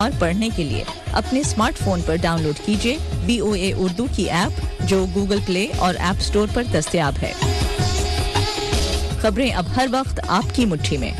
और पढ़ने के लिए अपने स्मार्टफोन पर डाउनलोड कीजिए VOA उर्दू की ऐप जो गूगल प्ले और ऐप स्टोर पर दस्तयाब है। खबरें अब हर वक्त आपकी मुट्ठी में।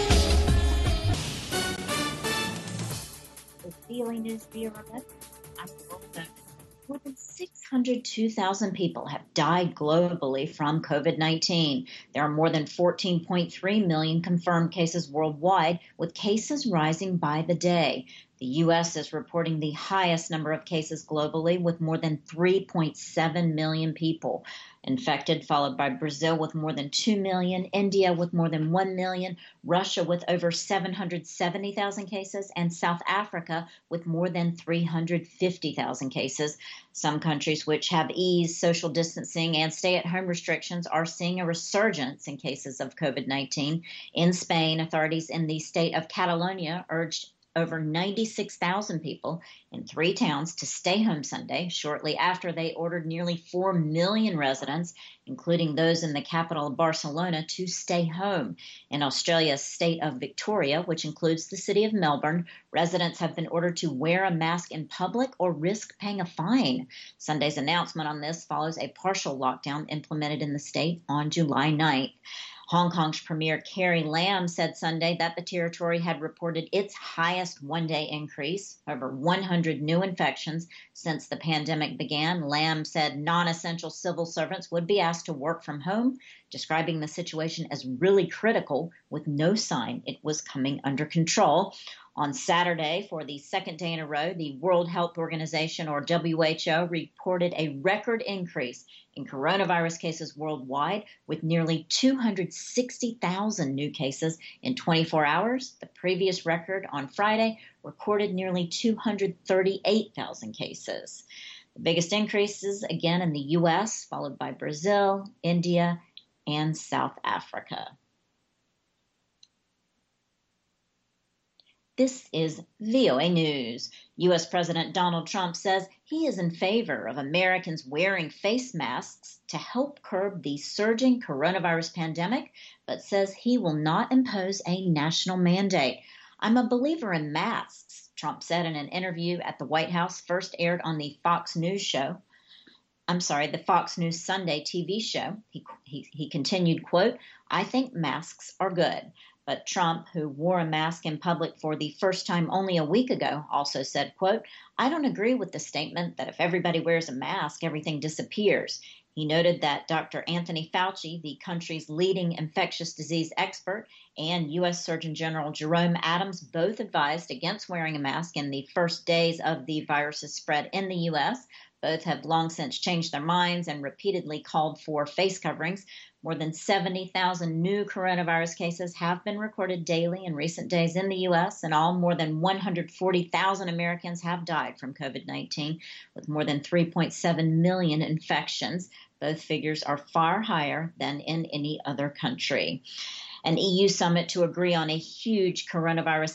More than 602,000 people have died globally from COVID-19. There are more than 14.3 million confirmed cases worldwide, with cases rising by the day. The U.S. is reporting the highest number of cases globally, with more than 3.7 million people infected, followed by Brazil with more than 2 million, India with more than 1 million, Russia with over 770,000 cases, and South Africa with more than 350,000 cases. Some countries which have eased social distancing and stay-at-home restrictions are seeing a resurgence in cases of COVID-19. In Spain, authorities in the state of Catalonia urged over 96,000 people in 3 towns to stay home Sunday, shortly after they ordered nearly 4 million residents, including those in the capital of Barcelona, to stay home. In Australia's state of Victoria, which includes the city of Melbourne, residents have been ordered to wear a mask in public or risk paying a fine. Sunday's announcement on this follows a partial lockdown implemented in the state on July 9th. Hong Kong's Premier Carrie Lam said Sunday that the territory had reported its highest one-day increase, over 100 new infections since the pandemic began. Lam said non-essential civil servants would be asked to work from home, describing the situation as really critical with no sign it was coming under control. On Saturday, for the second day in a row, the World Health Organization, or WHO, reported a record increase in coronavirus cases worldwide, with nearly 260,000 new cases in 24 hours. The previous record on Friday recorded nearly 238,000 cases. The biggest increases, again, in the U.S., followed by Brazil, India, and South Africa. This is VOA News. U.S. President Donald Trump says he is in favor of Americans wearing face masks to help curb the surging coronavirus pandemic, but says he will not impose a national mandate. I'm a believer in masks, Trump said in an interview at the White House, first aired on the Fox News Sunday TV show. He continued, quote, "I think masks are good." But Trump, who wore a mask in public for the first time only a week ago, also said, quote, "I don't agree with the statement that if everybody wears a mask, everything disappears." He noted that Dr. Anthony Fauci, the country's leading infectious disease expert, and U.S. Surgeon General Jerome Adams both advised against wearing a mask in the first days of the virus's spread in the U.S. Both have long since changed their minds and repeatedly called for face coverings. More than 70,000 new coronavirus cases have been recorded daily in recent days in the U.S., and all more than 140,000 Americans have died from COVID-19, with more than 3.7 million infections. Both figures are far higher than in any other country. An EU summit to agree on a huge coronavirus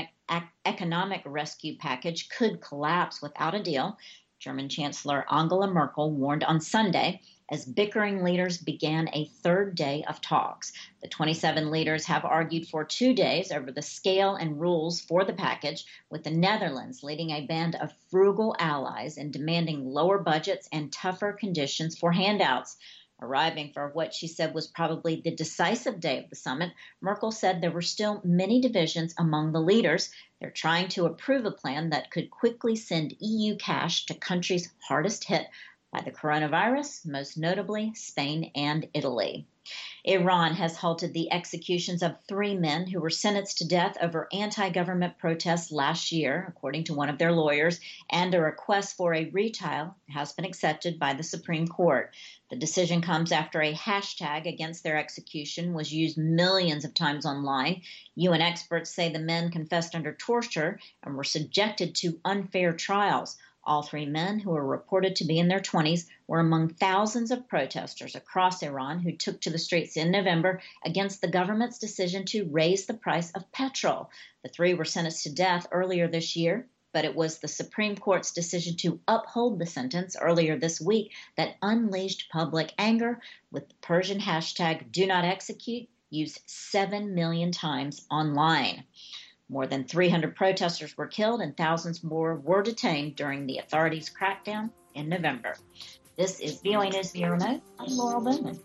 economic rescue package could collapse without a deal, German Chancellor Angela Merkel warned on Sunday as bickering leaders began a third day of talks. The 27 leaders have argued for 2 days over the scale and rules for the package, with the Netherlands leading a band of frugal allies in demanding lower budgets and tougher conditions for handouts. Arriving for what she said was probably the decisive day of the summit, Merkel said there were still many divisions among the leaders. They're trying to approve a plan that could quickly send EU cash to countries hardest hit by the coronavirus, most notably Spain and Italy. Iran has halted the executions of 3 men who were sentenced to death over anti-government protests last year, according to one of their lawyers, and a request for a retrial has been accepted by the Supreme Court. The decision comes after a hashtag against their execution was used millions of times online. UN experts say the men confessed under torture and were subjected to unfair trials. All 3 men, who were reported to be in their 20s, were among thousands of protesters across Iran who took to the streets in November against the government's decision to raise the price of petrol. The 3 were sentenced to death earlier this year, but it was the Supreme Court's decision to uphold the sentence earlier this week that unleashed public anger, with the Persian hashtag #DoNotExecute used 7 million times online. More than 300 protesters were killed and thousands more were detained during the authorities' crackdown in November. This is VOA News Via Remote. I'm Laurel Bowman.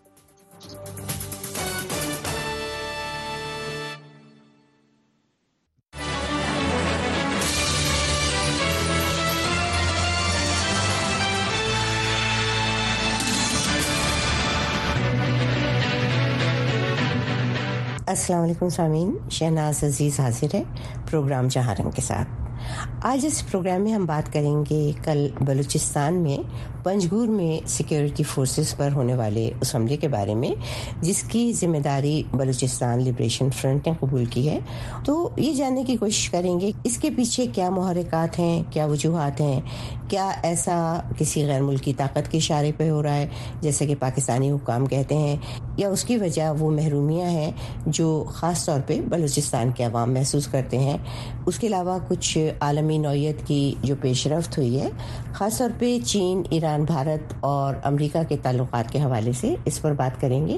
अस्सलाम वालेकुम सामीन, शहनाज अजीज़ हाजिर है programme जहाँ रंग के साथ। आज इस प्रोग्राम में हम बात करेंगे कल बलूचिस्तान में पंजगुर में सिक्योरिटी फोर्सेस पर होने वाले उस हमले के बारे में, जिसकी जिम्मेदारी बलूचिस्तान लिबरेशन फ्रंट ने कबूल की है। तो ये जानने की कोशिश करेंगे इसके पीछे क्या मुहर्रिकात हैं, क्या वजूहात हैं, क्या ऐसा किसी गैर मुल्की ताकत के इशारे पे हो रहा है जैसे कि पाकिस्तानी हुक्काम कहते हैं, या उसकी वजह वो महरूमियाँ हैं जो ख़ास तौर पे बलूचिस्तान के अवाम महसूस करते हैं। उसके अलावा कुछ आलमी नौइयत की जो पेशरफ्त हुई है, ख़ास तौर पे चीन, ईरान, भारत और अमेरिका के ताल्लुकात के हवाले से इस पर बात करेंगे,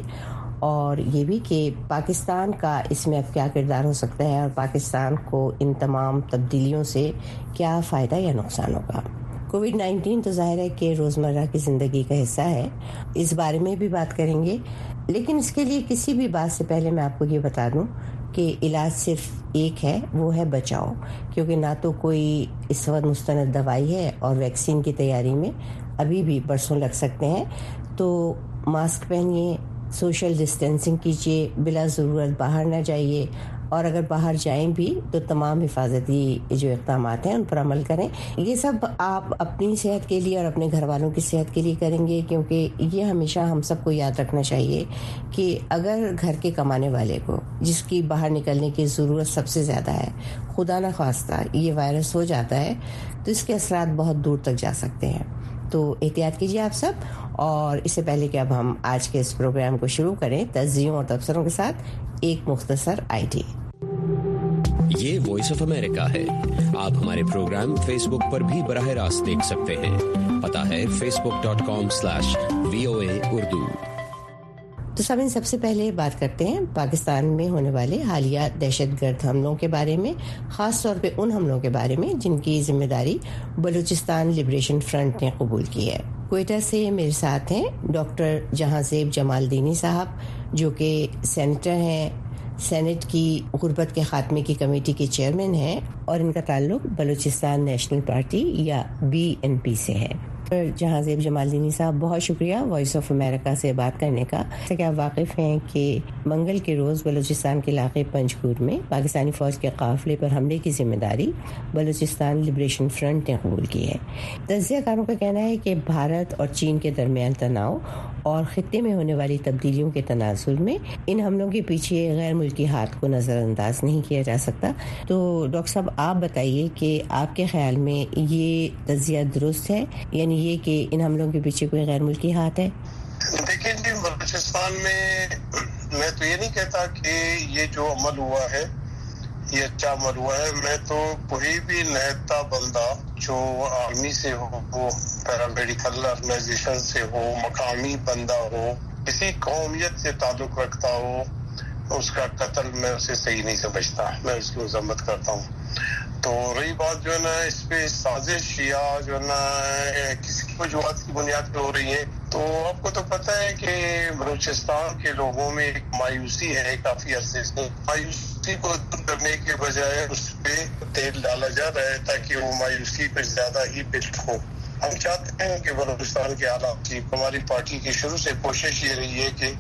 और ये भी कि पाकिस्तान का इसमें अब क्या किरदार हो सकता है और पाकिस्तान को इन तमाम तब्दीलियों से क्या फ़ायदा या नुकसान होगा। कोविड-19 तो ज़ाहिर है कि रोज़मर्रा की ज़िंदगी का हिस्सा है, इस बारे में भी बात करेंगे, लेकिन इसके लिए किसी भी बात से पहले मैं आपको ये बता दूं कि इलाज सिर्फ एक है, वो है बचाव, क्योंकि ना तो कोई इस वक्त मुस्तनद दवाई है और वैक्सीन की तैयारी में अभी भी बरसों लग सकते हैं। तो मास्क पहनिए, सोशल डिस्टेंसिंग कीजिए, बिला ज़रूरत बाहर ना जाइए, और अगर बाहर जाएं भी तो तमाम हिफाजती जो इक़दामात हैं उन पर अमल करें। ये सब आप अपनी सेहत के लिए और अपने घर वालों की सेहत के लिए करेंगे, क्योंकि ये हमेशा हम सबको याद रखना चाहिए कि अगर घर के कमाने वाले को, जिसकी बाहर निकलने की ज़रूरत सबसे ज़्यादा है, खुदा न खास्ता ये वायरस हो जाता है तो इसके असरात बहुत दूर तक जा सकते हैं। तो एहतियात कीजिए आप सब। और इससे पहले कि अब हम आज के इस प्रोग्राम को शुरू करें, तज़कियों और तबसरों के साथ एक मुख्तसर आईडी। ये वॉइस ऑफ अमेरिका है। आप हमारे प्रोग्राम फेसबुक पर भी बराह रास्त देख सकते हैं। पता है facebook.com/VOA Urdu। तो सबसे पहले बात करते हैं पाकिस्तान में होने वाले हालिया दहशतगर्द हमलों के बारे में, ख़ास तौर पे उन हमलों के बारे में जिनकी जिम्मेदारी बलूचिस्तान लिबरेशन फ्रंट ने कबूल की है। क्वेटा से मेरे साथ हैं डॉक्टर जहांजेब जमालदीनी साहब, जो कि सेनेटर हैं, सेनेट की गुर्बत के खात्मे की कमेटी के चेयरमैन हैं, और इनका ताल्लुक बलूचिस्तान नेशनल पार्टी या BNP से है। जहांजेब जमालदीनी साहब, बहुत शुक्रिया वॉइस ऑफ अमेरिका से बात करने का। जैसे कि आप वाकिफ़ हैं कि मंगल के रोज़ बलूचिस्तान के इलाके पंजगुर में पाकिस्तानी फ़ौज के काफ़िले पर हमले की जिम्मेदारी बलूचिस्तान लिबरेशन फ्रंट ने कबूल की है। तज्ज़ियाकारों का कहना है कि भारत और चीन के दरमियान तनाव और ख़ित्ते में होने वाली तब्दीलियों के तनाज़ुर में इन हमलों के पीछे गैर मुल्की हाथ को नज़रअंदाज नहीं किया जा सकता। तो डॉक्टर साहब, आप बताइए कि आपके ख़्याल में ये तज्ज़िया दुरुस्त है, यानी ये कि इन हमलों के पीछे कोई गैर मुल्की हाथ है? देखिए जी, बलूचिस्तान में मैं तो ये नहीं कहता कि ये जो अमल हुआ है ये अच्छा अमल हुआ है। मैं तो कोई भी निहत्ता बंदा जो आर्मी से हो, पैरामेडिकल ऑर्गेनाइजेशन से हो, मकामी बंदा हो, किसी कौमियत से ताल्लुक रखता हो, उसका कत्ल मैं उसे सही नहीं समझता, मैं उसकी मजम्मत करता हूँ। तो रही बात जो है ना इस पे साजिश या जो है ना किसी वजूहत की बुनियाद पे हो रही है, तो आपको तो पता है कि बलूचिस्तान के लोगों में एक मायूसी है काफी अरसे से। मायूसी को दूर करने के बजाय उस पे तेल डाला जा रहा है ताकि वो मायूसी पे ज्यादा ही बिल्ट हो। हम चाहते हैं कि बलूचिस्तान के हालात की, हमारी पार्टी की शुरू से कोशिश ये रही है कि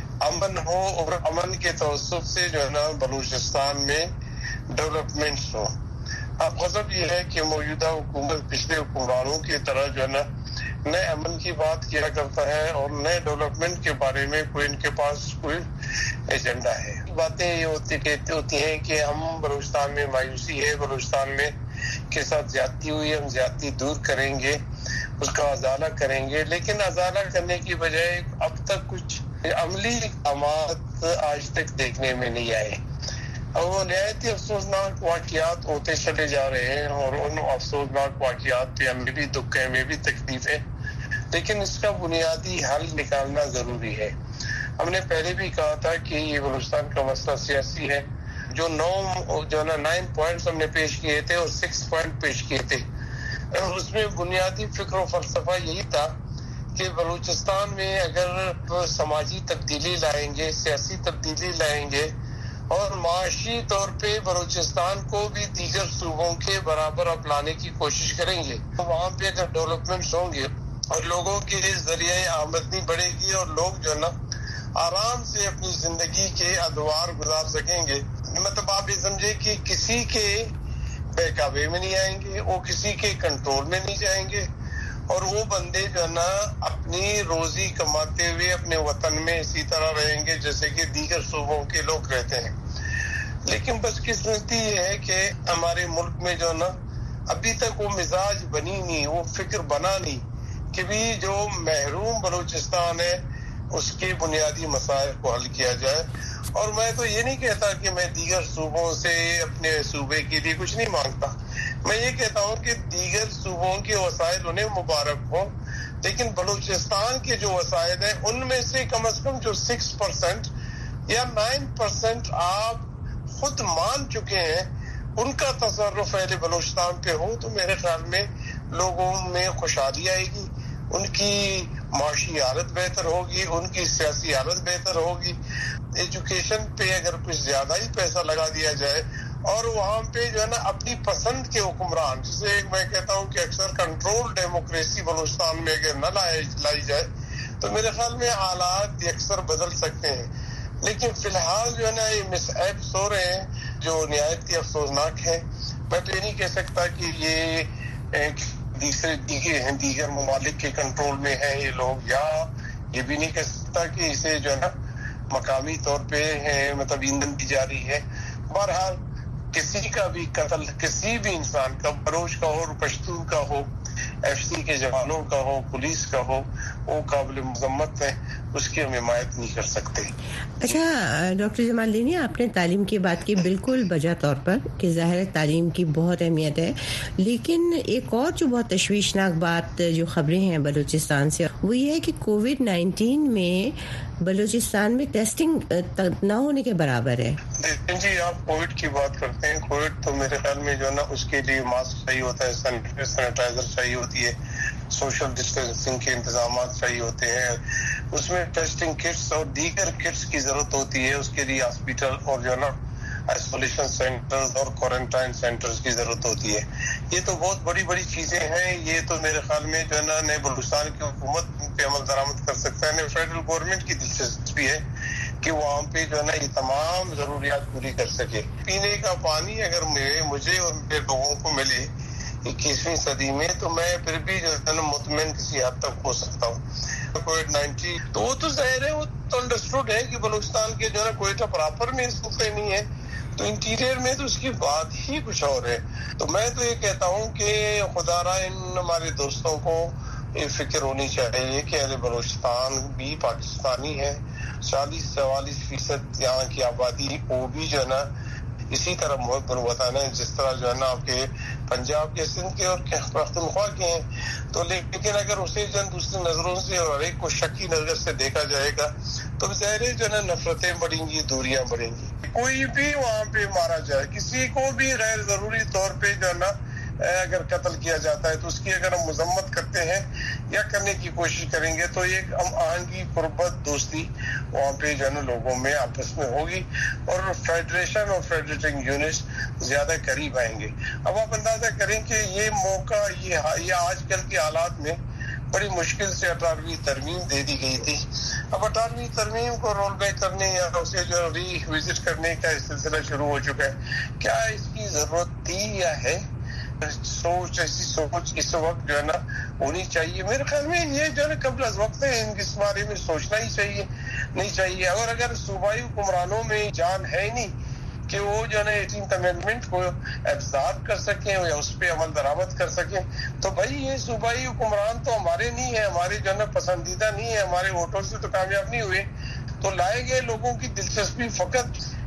अमन हो, और अमन के तवस्सुत से जो है ना बलूचिस्तान में डेवलपमेंट्स हो। अब गजब ये है कि मौजूदा हुकूमत पिछले हुक्मरानों की तरह जो है ना नए अमन की बात किया करता है और नए डेवलपमेंट के बारे में कोई इनके पास कोई एजेंडा है। बातें ये होती हैं कि हम बलूचिस्तान में मायूसी है, बलूचिस्तान में के साथ ज्यादती हुई, हम ज्यादती दूर करेंगे, उसका अजाला करेंगे, लेकिन अजाला करने की बजाय अब तक कुछ अमली इक़दामात आज तक देखने में नहीं आए। और वो नहायत ही अफसोसनाक वाक़ियात होते चले जा रहे हैं, और उन अफसोसनाक वाक़ियात पे हमें भी दुख है, हमें भी तकलीफ है, लेकिन इसका बुनियादी हल निकालना ज़रूरी है। हमने पहले भी कहा था कि ये बलूचिस्तान का मसला सियासी है, جو 9 پوائنٹس ہم نے پیش کیے تھے اور 6 پوائنٹ پیش کیے تھے، اس میں بنیادی فکر و فلسفہ یہی تھا کہ بلوچستان میں اگر سماجی تبدیلی لائیں گے، سیاسی تبدیلی لائیں گے اور معاشی طور پہ بلوچستان کو بھی دیگر صوبوں کے برابر اپنانے کی کوشش کریں گے، تو وہاں پہ اگر ڈیولپمنٹس ہوں گے اور لوگوں کے ذریعہ آمدنی بڑھے گی اور لوگ جو ہے نا آرام سے اپنی زندگی کے ادوار گزار سکیں گے، مطلب آپ یہ سمجھے کہ کسی کے بہکاوے میں نہیں آئیں گے، وہ کسی کے کنٹرول میں نہیں جائیں گے، اور وہ بندے جو ہے نا اپنی روزی کماتے ہوئے اپنے وطن میں اسی طرح رہیں گے جیسے کہ دیگر صوبوں کے لوگ رہتے ہیں۔ لیکن بدقسمتی یہ ہے کہ ہمارے ملک میں جو ہے نا ابھی تک وہ مزاج بنی نہیں، وہ فکر بنا نہیں کہ بھی جو محروم بلوچستان ہے اس کے بنیادی مسائل کو حل کیا جائے۔ اور میں تو یہ نہیں کہتا کہ میں دیگر صوبوں سے اپنے صوبے کے لیے کچھ نہیں مانگتا، میں یہ کہتا ہوں کہ دیگر صوبوں کے وسائل انہیں مبارک ہوں، لیکن بلوچستان کے جو وسائل ہیں ان میں سے کم از کم جو 6% یا 9% آپ خود مان چکے ہیں ان کا تصرف اہل بلوچستان پہ ہو تو میرے خیال میں لوگوں میں خوشحالی آئے گی، ان کی معاشی حالت بہتر ہوگی، ان کی سیاسی حالت بہتر ہوگی۔ ایجوکیشن پہ اگر کچھ زیادہ ہی پیسہ لگا دیا جائے اور وہاں پہ جو ہے نا اپنی پسند کے حکمران، جسے میں کہتا ہوں کہ اکثر کنٹرول ڈیموکریسی بلوچستان میں اگر نہ لائی جائے تو میرے خیال میں حالات اکثر بدل سکتے ہیں۔ لیکن فی الحال جو ہے نا یہ مس ایپس ہو رہے ہیں جو نہایت ہی افسوسناک ہے۔ میں تو یہ نہیں کہہ سکتا کہ یہ دیگر ممالک کے کنٹرول میں ہے یہ لوگ، یا یہ بھی نہیں کہہ سکتا کہ اسے جو ہے نا مقامی طور پہ مطلب ایندھن دی جا رہی ہے۔ بہرحال کسی کا بھی قتل کسی بھی انسان کا، بلوچ کا ہو، پشتون کا ہو، FCC کے جوانوں کا ہو، پولیس کا ہو، وہ قابل مذمت ہے، اس کی ہم حمایت نہیں کر سکتے۔ اچھا ڈاکٹر جمال لینی، آپ نے تعلیم کی بات کی بالکل بجا طور پر کہ ظاہر ہے تعلیم کی بہت اہمیت ہے، لیکن ایک اور جو بہت تشویشناک بات جو خبریں ہیں بلوچستان سے وہ یہ ہے کہ COVID-19 میں بلوچستان میں ٹیسٹنگ نہ ہونے کے برابر ہے۔ جی آپ کووڈ کی بات کرتے ہیں، کووڈ تو میرے خیال میں جو ہے نا اس کے لیے ماسک چاہیے ہوتا ہے، سینیٹائزر چاہیے ہوتی ہے، سوشل ڈسٹینسنگ کے انتظامات چاہیے ہوتے ہیں، اس میں ٹیسٹنگ کٹس اور دیگر کٹس کی ضرورت ہوتی ہے، اس کے لیے ہاسپٹل اور جو ہے نا آئسولیشن سینٹرز اور کوارنٹائن سینٹرز کی ضرورت ہوتی ہے۔ یہ تو بہت بڑی بڑی چیزیں ہیں، یہ تو میرے خیال میں جو ہے نا نئے بلوچستان کی حکومت پہ عمل درآمد کر سکتا ہے، فیڈرل گورنمنٹ کی دلچسپی ہے کہ وہاں پہ جو ہے نا یہ تمام ضروریات پوری کر سکے۔ پینے کا پانی اگر مجھے اور میرے لوگوں کو ملے 21ویں صدی میں تو میں پھر بھی جو ہے نا مطمئن کسی حد تک ہو سکتا ہوں۔ COVID-19 تو وہ تو ظاہر ہے، وہ تو انڈرسٹوڈ ہے کہ بلوچستان کے جو ہے نا کوئٹہ پراپر میں اس وقت نہیں ہے، تو انٹیریئر میں تو اس کی بات ہی کچھ اور ہے۔ تو میں تو یہ کہتا ہوں کہ خدا را ان ہمارے دوستوں کو یہ فکر ہونی چاہیے کہ اہل بلوچستان بھی پاکستانی ہے، 40-44% یہاں کی آبادی وہ بھی جو ہے نا اسی طرح محب الوطن ہے جس طرح جو ہے نا آپ کے پنجاب کے، سندھ کے اور پختونخوا کے ہیں۔ تو لیکن اگر اسے جو دوسری نظروں سے اور ایک کو شکی نظر سے دیکھا جائے گا تو ظاہر جو ہے نا نفرتیں بڑھیں گی، دوریاں بڑھیں گی۔ کوئی بھی وہاں پہ مارا جائے، کسی کو بھی غیر ضروری طور پہ جو ہے نا اگر قتل کیا جاتا ہے تو اس کی اگر ہم مذمت کرتے ہیں یا کرنے کی کوشش کریں گے تو ایک ہم آہنگی، قربت، دوستی وہاں پہ جو ہے نا لوگوں میں آپس میں ہوگی اور فیڈریشن اور فیڈریٹنگ یونٹس زیادہ قریب آئیں گے۔ اب آپ اندازہ کریں کہ یہ موقع یہ آج کل کے حالات میں بڑی مشکل سے 18ویں ترمیم دے دی گئی تھی۔ اب 18ویں ترمیم کو رول بیک کرنے یا اسے جو ری وزٹ کرنے کا سلسلہ شروع ہو چکا ہے۔ کیا اس کی ضرورت تھی یا ہے؟ ایسی سوچ اس وقت جو ہے نا ہونی چاہیے۔ میرے خیال میں یہ جو ہے نا قبل از وقت ہے، اس بارے میں سوچنا ہی چاہیے، نہیں چاہیے۔ اور اگر صوبائی حکمرانوں میں جان ہے نہیں کہ وہ جو ہے نا 18th امینڈمنٹ کو ایبزارب کر سکیں یا اس پہ عمل درآمد کر سکیں تو بھائی یہ صوبائی حکمران تو ہمارے نہیں ہیں، ہمارے جو ہے نا پسندیدہ نہیں ہے، ہمارے ووٹوں سے تو کامیاب نہیں ہوئے، تو لائے گئے لوگوں کی دلچسپی فقط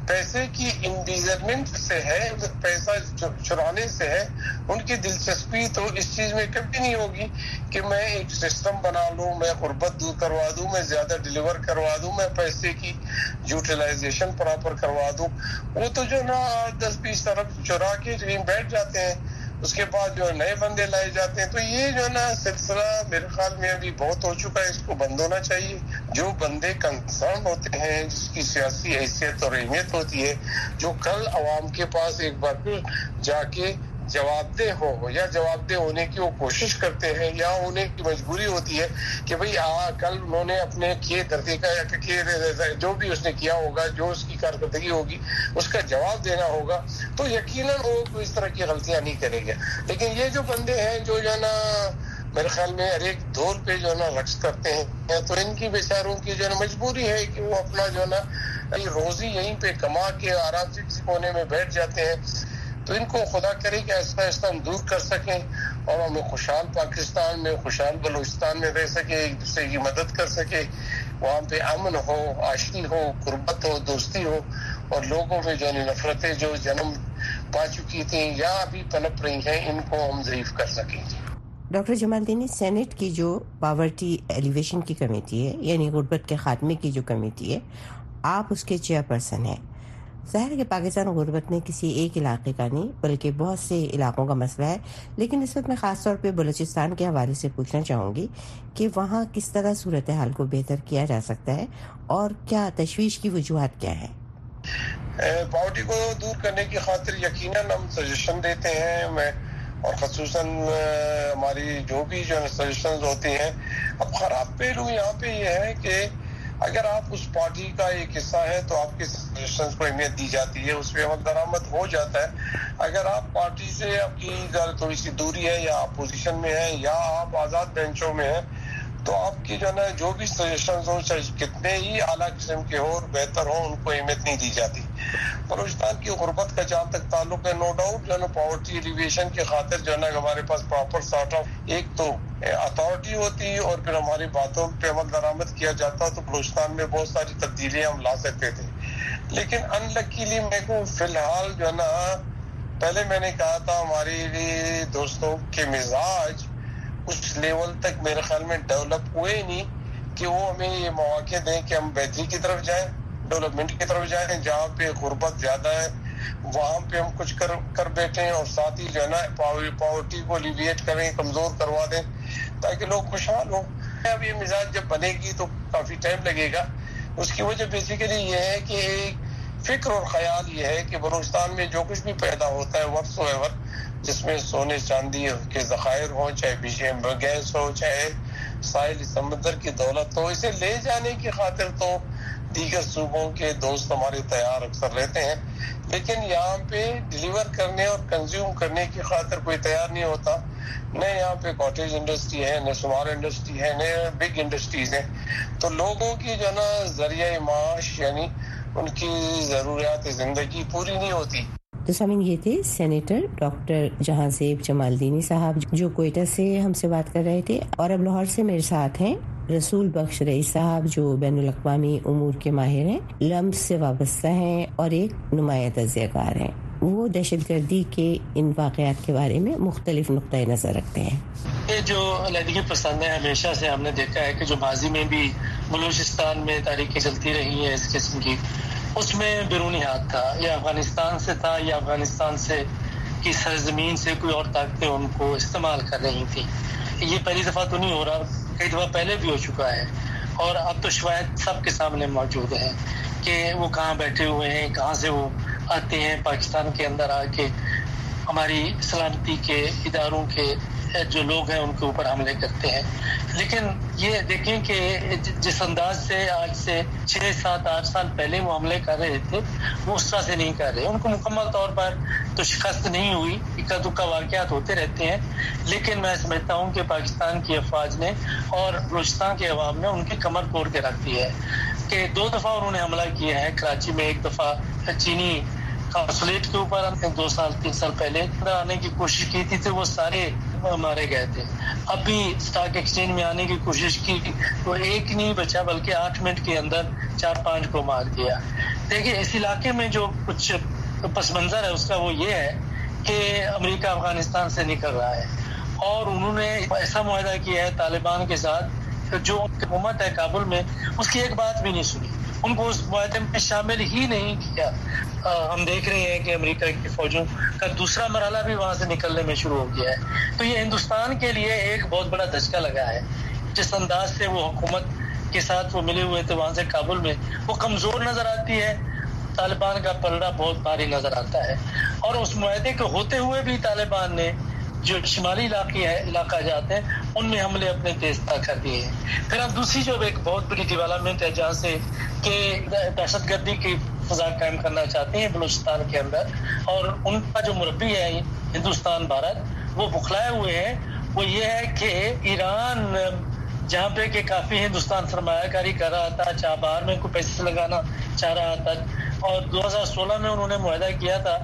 पैसे की इन्वेस्टमेंट से है, पैसा चुराने से है। उनकी दिलचस्पी तो इस चीज में कभी नहीं होगी कि मैं एक सिस्टम बना लूं, मैं गुर्बत दूर करवा दूं, मैं ज्यादा डिलीवर करवा दूं, मैं पैसे की यूटिलाइजेशन प्रॉपर करवा दूं। वो तो जो ना 10-20 अरब चुरा के बैठ जाते हैं, उसके बाद जो नए बंदे लाए जाते हैं। तो ये जो ना सिलसिला मेरे ख्याल में अभी बहुत हो चुका है, इसको बंद होना चाहिए। जो बंदे कंसर्न होते हैं, जिसकी सियासी हैसियत और अहमियत होती है, जो कल अवाम के पास एक बार फिर जाके जवाबदेह हो या जवाबदेह होने की वो कोशिश करते हैं, या उन्हें की मजबूरी होती है कि भाई कल उन्होंने अपने किए धरती का या किए जो भी उसने किया होगा, जो उसकी कारकर्दगी होगी, उसका जवाब देना होगा, तो यकीनन वो इस तरह की गलतियां नहीं करेंगे। लेकिन ये जो बंदे हैं जो है ना मेरे ख्याल में हर एक दौर पे जो है ना रक्स करते हैं, तो इनकी बेचारों की जो है मजबूरी है कि वो अपना जो है ना रोजी यहीं पे कमा के आराम से किसी कोने में बैठ जाते हैं। तो इनको खुदा करे कि ऐसा ऐसा हम दूर कर सकें और हमें खुशहाल पाकिस्तान में, खुशहाल बलूचिस्तान में रह सके, एक दूसरे की मदद कर सके, वहाँ पे अमन हो, आशनी हो, गुर्बत हो, दोस्ती हो, और लोगों में जो नफरतें जो जन्म पा चुकी थी या अभी पनप रही हैं, इनको हम ज़ईफ कर सकेंगे। डॉक्टर जमालदीनी, सेनेट की जो पावर्टी एलिवेशन की कमेटी है, यानी गुर्बत के खात्मे की जो कमेटी है, आप उसके चेयरपर्सन हैं। ज़ाहिर है कि पाकिस्तान और गुर्बत में किसी एक इलाके का नहीं बल्कि बहुत से इलाकों का मसला है, लेकिन इस वक्त मैं ख़ास तौर पे बलूचिस्तान के हवाले से पूछना चाहूँगी कि वहाँ किस तरह सूरत हाल को बेहतर किया जा सकता है और क्या तशवीश की वजूहात क्या है। पावर्टी को दूर करने की खातिर यकीनन हम सजेशन देते हैं, मैं और खसूसन हमारी जो भी जो सजेशंस होती हैं। अब ख़राब पहलू यहाँ पे ये है कि अगर आप उस पार्टी का एक हिस्सा है तो आपके सजेशंस को अहमियत दी जाती है, उस पर अमल दरामद हो जाता है। अगर आप पार्टी से आपकी थोड़ी सी दूरी है या अपोजिशन में है या आप आज़ाद बेंचों में है, तो आपकी जो ना जो भी सजेशंस हो, चाहे कितने ही आला किस्म के हो और बेहतर हो, उनको अहमियत नहीं दी जाती। बलूचिस्तान की गुर्बत का जहाँ तक ताल्लुक है, नो डाउट जो है पॉवर्टी एलिवेशन की खातिर जो है ना हमारे पास प्रॉपर सॉर्ट ऑफ एक तो अथॉरिटी होती और फिर हमारी बातों पे अमल दरामद किया जाता, तो बलूचिस्तान में बहुत सारी तब्दीलियां हम ला सकते थे। लेकिन अनलकीली मेरे को फिलहाल जो है ना, पहले मैंने कहा था हमारे दोस्तों के मिजाज उस लेवल तक मेरे ख्याल में डेवलप हुए नहीं कि वो हमें ये मौके दें कि हम बेहतरी की तरफ जाएं, डेवलपमेंट की तरफ जाएं। जहाँ पे गुर्बत ज्यादा है वहाँ पे हम कुछ कर बैठे और साथ ही जो है ना पॉवर्टी को एलिविएट करें, कमजोर करवा दें ताकि लोग खुशहाल हो। अब ये मिजाज जब बनेगी तो काफी टाइम लगेगा। उसकी वजह बेसिकली ये है कि फिक्र और ख्याल ये है कि बलूचिस्तान में जो कुछ भी पैदा होता है व्हाट्सएवर, जिसमें सोने चांदी के ज़खायर हो, चाहे बीजेम गैस हो, चाहे साहिल समंदर की दौलत हो, इसे ले जाने की खातिर तो दीगर सूबों के दोस्त हमारे तैयार अक्सर रहते हैं, लेकिन यहाँ पे डिलीवर करने और कंज्यूम करने की खातिर कोई तैयार नहीं होता। न यहाँ पे कॉटेज इंडस्ट्री है, न स्मॉल इंडस्ट्री है, न बिग इंडस्ट्रीज है। तो लोगों की जो ना जरिया माश यानी उनकी जरूरियात जिंदगी पूरी नहीं होती। तो सामीन, ये थे सेनेटर डॉक्टर जहांजेब जमालदीनी साहब जो कोयटा से हमसे बात कर रहे थे, और अब लाहौर से मेरे साथ हैं रसूल बख्श रईस साहब जो बैनुल अक़वामी उमूर के माहिर हैं, लम्स से वाबस्ता हैं और एक नुमाया तज़ियाकार हैं। वो दहशतगर्दी के इन वाक़यात के बारे में मुख्तलिफ नुक्ता नज़र रखते हैं। ये जो अलहदगी पसंद है, हमेशा से हमने देखा है कि जो माजी में भी बलूचिस्तान में तारीखें चलती रही हैं इस किस्म की, उसमें बैरूनी हाथ था, या अफगानिस्तान से था या अफगानिस्तान से की सरजमीन से कोई और ताकतें उनको इस्तेमाल कर रही थी। ये पहली दफ़ा तो नहीं हो रहा, कई दफ़ा पहले भी हो चुका है, और अब तो शायद सबके सामने मौजूद है कि वो कहाँ बैठे हुए हैं, कहाँ से वो आते हैं पाकिस्तान के अंदर आके हमारी सलामती के इदारों के जो लोग हैं उनके ऊपर हमले करते हैं। लेकिन ये देखें कि जिस अंदाज से आज से 6, 7, 8 साल पहले वो हमले कर रहे थे, वो उस तरह से नहीं कर रहे। उनको मुकम्मल तौर पर तो शिकस्त नहीं हुई, इक्का दुक्का वाक़यात होते रहते हैं, लेकिन मैं समझता हूँ कि पाकिस्तान की अफवाज ने और बलूचिस्तान के अवाम ने उनकी कमर तोड़ के रख दी है कि 2 दफ़ा उन्होंने हमला किया है। कराची में एक दफ़ा चीनी काउंसुलेट के ऊपर 2 साल 3 साल पहले आने की कोशिश की थी, तो वो सारे मारे गए थे। अभी स्टॉक एक्सचेंज में आने की कोशिश की तो एक नहीं बचा, बल्कि 8 मिनट के अंदर 4-5 को मार दिया। دیکھیے اس علاقے میں جو کچھ پس منظر ہے اس کا وہ یہ ہے کہ امریکہ افغانستان سے نکل رہا ہے اور انہوں نے ایسا معاہدہ کیا ہے طالبان کے ساتھ جو حکومت ہے کابل میں اس کی ایک بات بھی نہیں سنی, ان کو اس معاہدے میں شامل ہی نہیں کیا. ہم دیکھ رہے ہیں کہ امریکہ کی فوجوں کا دوسرا مرحلہ بھی وہاں سے نکلنے میں شروع ہو گیا ہے. تو یہ ہندوستان کے لیے ایک بہت بڑا دھچکا لگا ہے. جس انداز سے وہ حکومت کے ساتھ وہ ملے ہوئے تھے وہاں سے کابل میں, وہ کمزور نظر آتی ہے. طالبان کا پلڑا بہت بھاری نظر آتا ہے اور اس معاہدے کے ہوتے ہوئے بھی طالبان نے جو شمالی علاقہ جاتے ہیں ان میں حملے اپنے تیز کر دیے ہیں. پھر اب دوسری جو ایک بہت بڑی ڈیولپمنٹ ہے جہاں سے کہ دہشت گردی کی فضا قائم کرنا چاہتے ہیں بلوچستان کے اندر, اور ان کا جو مربی ہے ہندوستان بھارت وہ بخلائے ہوئے ہیں. وہ یہ ہے کہ ایران جہاں پہ کہ کافی ہندوستان سرمایہ کاری کر رہا تھا, چابہار میں کوئی پیسے لگانا چاہ رہا تھا, اور 2016 میں انہوں نے معاہدہ کیا تھا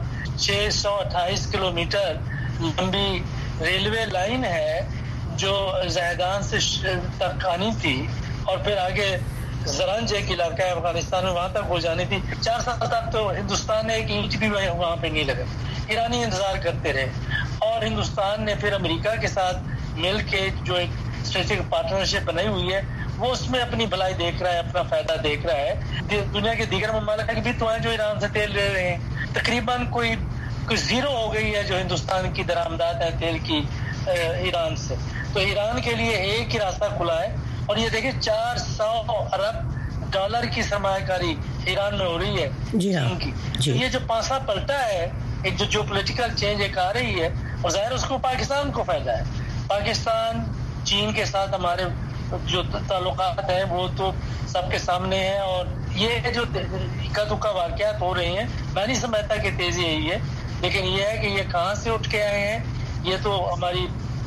628 کلومیٹر لمبی ریلوے لائن ہے جو زیدان سے تک آنی تھی اور پھر آگے زرنج ایک علاقہ ہے افغانستان میں وہاں تک ہو جانی تھی. 4 سال تک تو ہندوستان نے ایک اینچ بھی وہاں پہ نہیں لگا, ایرانی انتظار کرتے رہے. اور ہندوستان نے پھر امریکہ کے ساتھ مل کے جو ایک اسٹریٹجک پارٹنرشپ بنائی ہوئی ہے وہ اس میں اپنی بھلائی دیکھ رہا ہے, اپنا فائدہ دیکھ رہا ہے. دنیا کے دیگر ممالک بھی تو ہیں جو ایران سے تیل لے رہے ہیں. تقریباً کوئی زیرو ہو گئی ہے جو ہندوستان کی درآمدات ہے تیل کی ایران سے. تو ایران کے لیے ایک ہی راستہ کھلا ہے, اور یہ دیکھیں 400 ارب ڈالر کی سرمایہ کاری ایران میں ہو رہی ہے چین کی. یہ جو پانسا پلٹا ہے, ایک جو پولیٹیکل چینج ایک آ رہی ہے, اور ظاہر اس کو پاکستان کو فائدہ ہے. پاکستان چین کے ساتھ ہمارے جو تعلقات ہیں وہ تو سب کے سامنے ہیں, اور یہ جو اکا دکا واقعات ہو رہے ہیں میں نہیں سمجھتا کہ تیزی ہے, لیکن یہ ہے کہ یہ کہاں سے اٹھ کے آئے ہیں یہ تو ہماری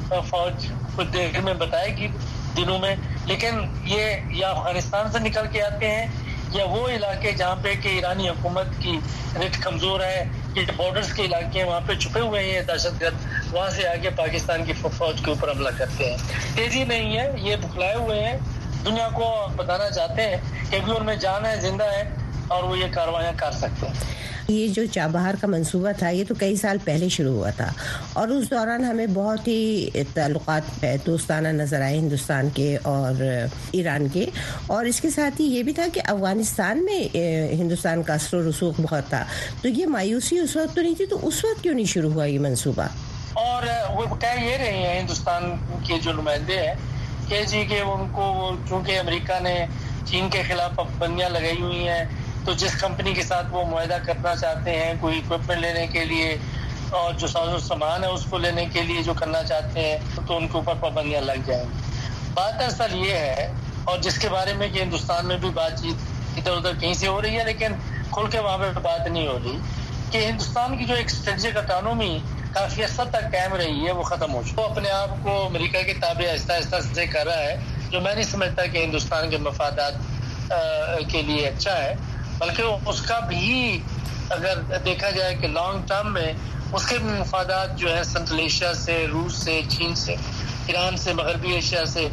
فوج کچھ دیر میں بتائے گی دنوں میں. لیکن یہ یا افغانستان سے نکل کے آتے ہیں یا وہ علاقے جہاں پہ کہ ایرانی حکومت کی ریٹ کمزور ہے, یہ بارڈرز کے علاقے ہیں وہاں پہ چھپے ہوئے ہیں دہشت گرد, وہاں سے آگے پاکستان کی فوج کے اوپر حملہ کرتے ہیں. تیزی نہیں ہے, یہ بکھلائے ہوئے ہیں, دنیا کو بتانا چاہتے ہیں کہ بھی ان میں جان ہے, زندہ ہے, اور وہ یہ کاروائیاں کر سکتے ہیں. یہ جو چابہار کا منصوبہ تھا یہ تو کئی سال پہلے شروع ہوا تھا, اور اس دوران ہمیں بہت ہی تعلقات دوستانہ نظر آئے ہندوستان کے اور ایران کے. اور اس کے ساتھ ہی یہ بھی تھا کہ افغانستان میں ہندوستان کا اثر و رسوخ بہت تھا, تو یہ مایوسی اس وقت تو نہیں تھی, تو اس وقت کیوں نہیں شروع ہوا یہ منصوبہ؟ اور وہ کہہ یہ رہے ہیں ہندوستان کے جو نمائندے ہیں کہ جی کہ ان کو چونکہ امریکہ نے چین کے خلاف پابندیاں لگائی ہوئی ہیں, تو جس کمپنی کے ساتھ وہ معاہدہ کرنا چاہتے ہیں کوئی اکوپمنٹ لینے کے لیے اور جو ساز و سامان ہے اس کو لینے کے لیے جو کرنا چاہتے ہیں تو ان کے اوپر پابندیاں لگ جائیں گی. بات اصل یہ ہے, اور جس کے بارے میں کہ ہندوستان میں بھی بات چیت ادھر ادھر کہیں سے ہو رہی ہے لیکن کھل کے وہاں پہ بات نہیں ہو رہی, کہ ہندوستان کی جو ایک اسٹریٹجک اٹانومی کافی حد تک قائم رہی ہے وہ ختم ہو چکی. وہ اپنے آپ کو امریکہ کے تابع آہستہ آہستہ سے کر رہا ہے, جو میں نہیں سمجھتا کہ ہندوستان کے مفادات کے لیے اچھا ہے, بلکہ اس کا بھی اگر دیکھا جائے کہ لانگ ٹرم میں اس کے مفادات جو ہے سنٹرل ایشیا سے, روس سے, چین سے, ایران سے, مغربی ایشیا سے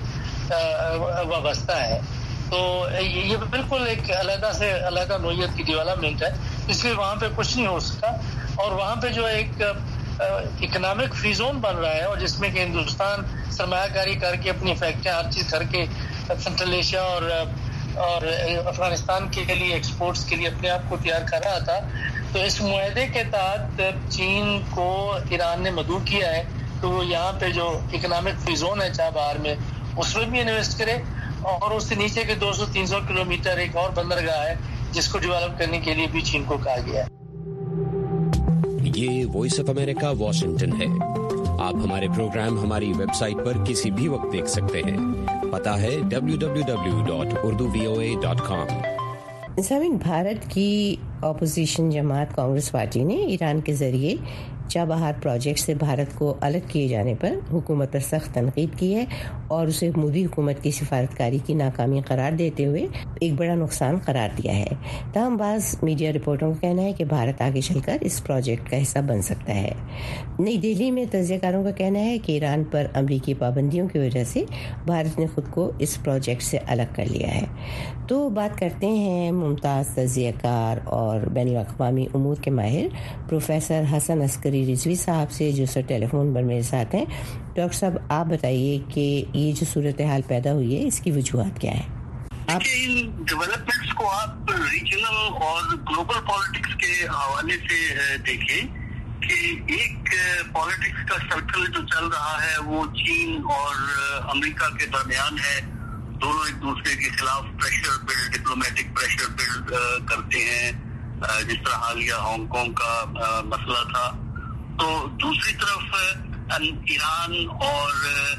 وابستہ ہے. تو یہ بالکل ایک علیحدہ نوعیت کی ڈیولپمنٹ ہے, اس لیے وہاں پہ کچھ نہیں ہو سکا. اور وہاں پہ جو ایک اکنامک فری زون بن رہا ہے, اور جس میں کہ ہندوستان سرمایہ کاری کر کے اپنی فیکٹریاں ہر چیز کر کے سنٹرل ایشیا اور افغانستان کے لیے ایکسپورٹس کے لیے اپنے آپ کو تیار کر رہا تھا. تو اس معاہدے کے تحت چین کو ایران نے مدعو کیا ہے تو وہ یہاں پہ جو اکنامک فری زون ہے چابہار میں اس میں بھی انویسٹ کرے, اور اس سے نیچے کے 200-300 کلومیٹر ایک اور بندرگاہ ہے جس کو ڈیولپ کرنے کے لیے بھی چین کو کہا گیا ہے. یہ وائس آف امریکہ واشنگٹن ہے. آپ ہمارے پروگرام ہماری ویب سائٹ پر کسی بھی وقت دیکھ سکتے ہیں. پتہ ہے www.urduvoa.com. سامعین، بھارت کی اپوزیشن جماعت کانگریس پارٹی نے ایران کے ذریعے चाबहार प्रोजेक्ट से भारत को अलग किए जाने पर हुकूमत पर सख्त तनकीद की है और उसे मोदी हुकूमत की सिफारतकारी की नाकामी करार देते हुए एक बड़ा नुकसान करार दिया है। तमाम बाज़ मीडिया रिपोर्टों का कहना है कि भारत आगे चलकर इस प्रोजेक्ट का हिस्सा बन सकता है। नई दिल्ली में तज्ज़ियाकारों का कहना है कि ईरान पर अमरीकी पाबंदियों की वजह से भारत ने खुद को इस प्रोजेक्ट से अलग कर लिया है। तो बात करते हैं मुमताज़ तज्ज़ियाकार और बैनुल-अक़वामी उमूर के माहिर प्रोफेसर हसन अस्करी रिजवी साहब से, जो सर टेलीफोन पर मेरे साथ हैं। डॉक्टर साहब, आप बताइए कि ये जो सूरत हाल पैदा हुई है, इसकी वजूहात क्या है? आप इन डेवलपमेंट्स को आप रीजनल और ग्लोबल पॉलिटिक्स के हवाले से देखें कि एक पॉलिटिक्स का सर्कल जो चल रहा है वो चीन और अमेरिका के दरमियान है। दोनों एक दूसरे के खिलाफ pressure build, diplomatic pressure build करते हैं, जिस तरह हालिया हांगकांग का मसला था। तो दूसरी तरफ ईरान और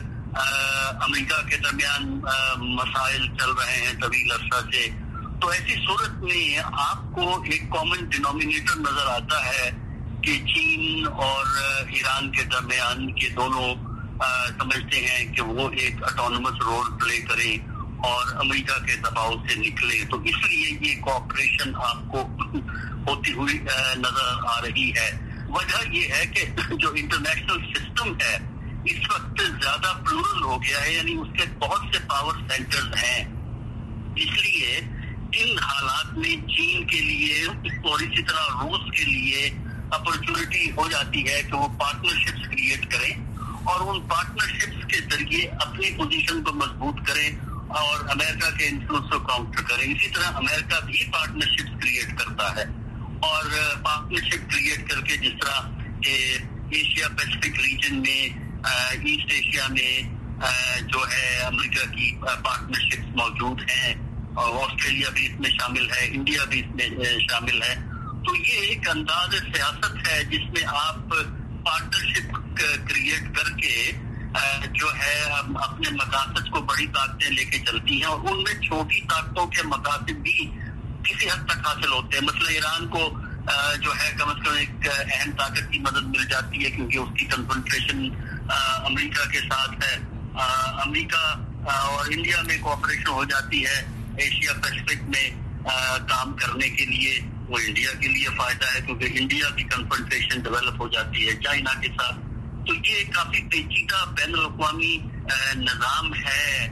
अमेरिका के दरमियान मसाइल चल रहे हैं तवील अरसा से। तो ऐसी सूरत में आपको एक कॉमन डिनोमिनेटर नजर आता है कि चीन और ईरान के दरमियान के दोनों समझते हैं कि वो एक ऑटोनमस रोल प्ले करें और अमेरिका के दबाव से निकले। तो इसलिए ये कोऑपरेशन आपको होती हुई नजर आ रही है। वजह ये है कि जो इंटरनेशनल सिस्टम है इस वक्त ज्यादा प्लूरल हो गया है, यानी उसके बहुत से पावर सेंटर्स हैं। इसलिए इन हालात में चीन के लिए और इसी तरह रूस के लिए अपॉर्चुनिटी हो जाती है कि वो पार्टनरशिप्स क्रिएट करें और उन पार्टनरशिप्स के जरिए अपनी पोजीशन को मजबूत करें और अमेरिका के इन्फ्लुएंस को काउंटर करें। इसी तरह अमेरिका भी पार्टनरशिप्स क्रिएट करता है और पार्टनरशिप क्रिएट करके जिस तरह एशिया पैसिफिक रीजन में, ईस्ट एशिया में जो है अमेरिका की पार्टनरशिप्स मौजूद हैं और ऑस्ट्रेलिया भी इसमें शामिल है, इंडिया भी इसमें शामिल है। तो ये एक अंदाज सियासत है जिसमें आप पार्टनरशिप क्रिएट करके जो है अपने मकासद को बड़ी ताकतें लेके चलती हैं और उनमें छोटी ताकतों के मकासद भी किसी हद तक हासिल होते हैं। मतलब ईरान को जो है कम से कम एक अहम ताकत की मदद मिल जाती है क्योंकि उसकी कंसंट्रेशन अमेरिका के साथ है। अमेरिका और इंडिया में कोऑपरेशन हो जाती है एशिया पैसिफिक में काम करने के लिए। वो इंडिया के लिए फायदा है क्योंकि इंडिया की कंसंट्रेशन डेवलप हो जाती है चाइना के साथ। तो ये काफी पेचीदा बैनुल-अक़वामी निज़ाम है,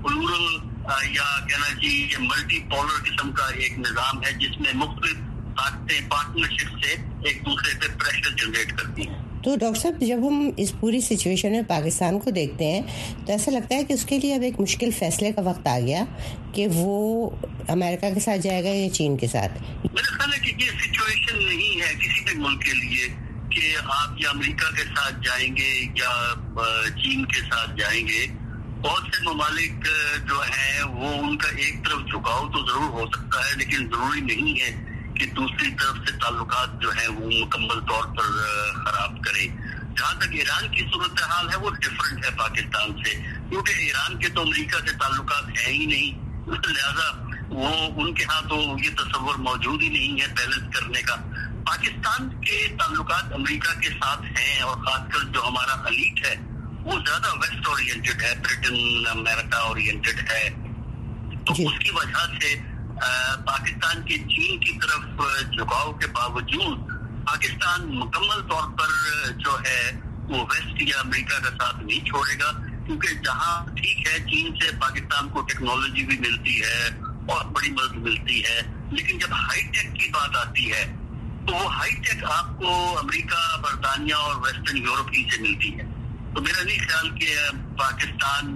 प्लूरल या कहना चाहिए ये मल्टीपोलर किस्म का एक निज़ाम है जिसमें मुख्तलिफ ताकतें पार्टनरशिप से एक दूसरे पे प्रेशर जनरेट करती हैं। तो डॉक्टर साहब, जब हम इस पूरी सिचुएशन में पाकिस्तान को देखते हैं तो ऐसा लगता है कि उसके लिए अब एक मुश्किल फैसले का वक्त आ गया कि वो अमेरिका के साथ जाएगा या चीन के साथ। मेरा ख्याल है कि ये सिचुएशन नहीं है किसी भी मुल्क के लिए कि आप या अमेरिका के साथ जाएंगे या चीन के साथ जाएंगे। बहुत से ममालिक जो हैं वो उनका एक तरफ झुकाव तो जरूर हो सकता है लेकिन जरूरी नहीं है कि दूसरी तरफ से ताल्लुकात जो है वो मुकम्मल तौर पर खराब करें। जहाँ तक ईरान की सूरत हाल है वो डिफरेंट है पाकिस्तान से, क्योंकि ईरान के तो अमेरिका से ताल्लुकात है ही नहीं, लिहाजा वो उनके यहाँ तो ये तस्वर मौजूद ही नहीं है बैलेंस करने का। पाकिस्तान के ताल्लुकात अमेरिका के साथ हैं और खासकर जो हमारा एलीट है वो ज्यादा वेस्ट ओरिएंटेड है, ब्रिटेन अमेरिका ओरिएंटेड है। तो उसकी वजह से पाकिस्तान के चीन की तरफ झुकाव के बावजूद पाकिस्तान मुकम्मल तौर पर जो है वो वेस्ट या अमेरिका का साथ नहीं छोड़ेगा, क्योंकि जहाँ ठीक है चीन से पाकिस्तान को टेक्नोलॉजी भी मिलती है और बड़ी मदद मिलती है, लेकिन जब हाईटेक की बात आती है तो वो हाईटेक आपको अमेरिका, बरतानिया और वेस्टर्न यूरोप ही से मिलती है। तो मेरा नहीं ख्याल कि पाकिस्तान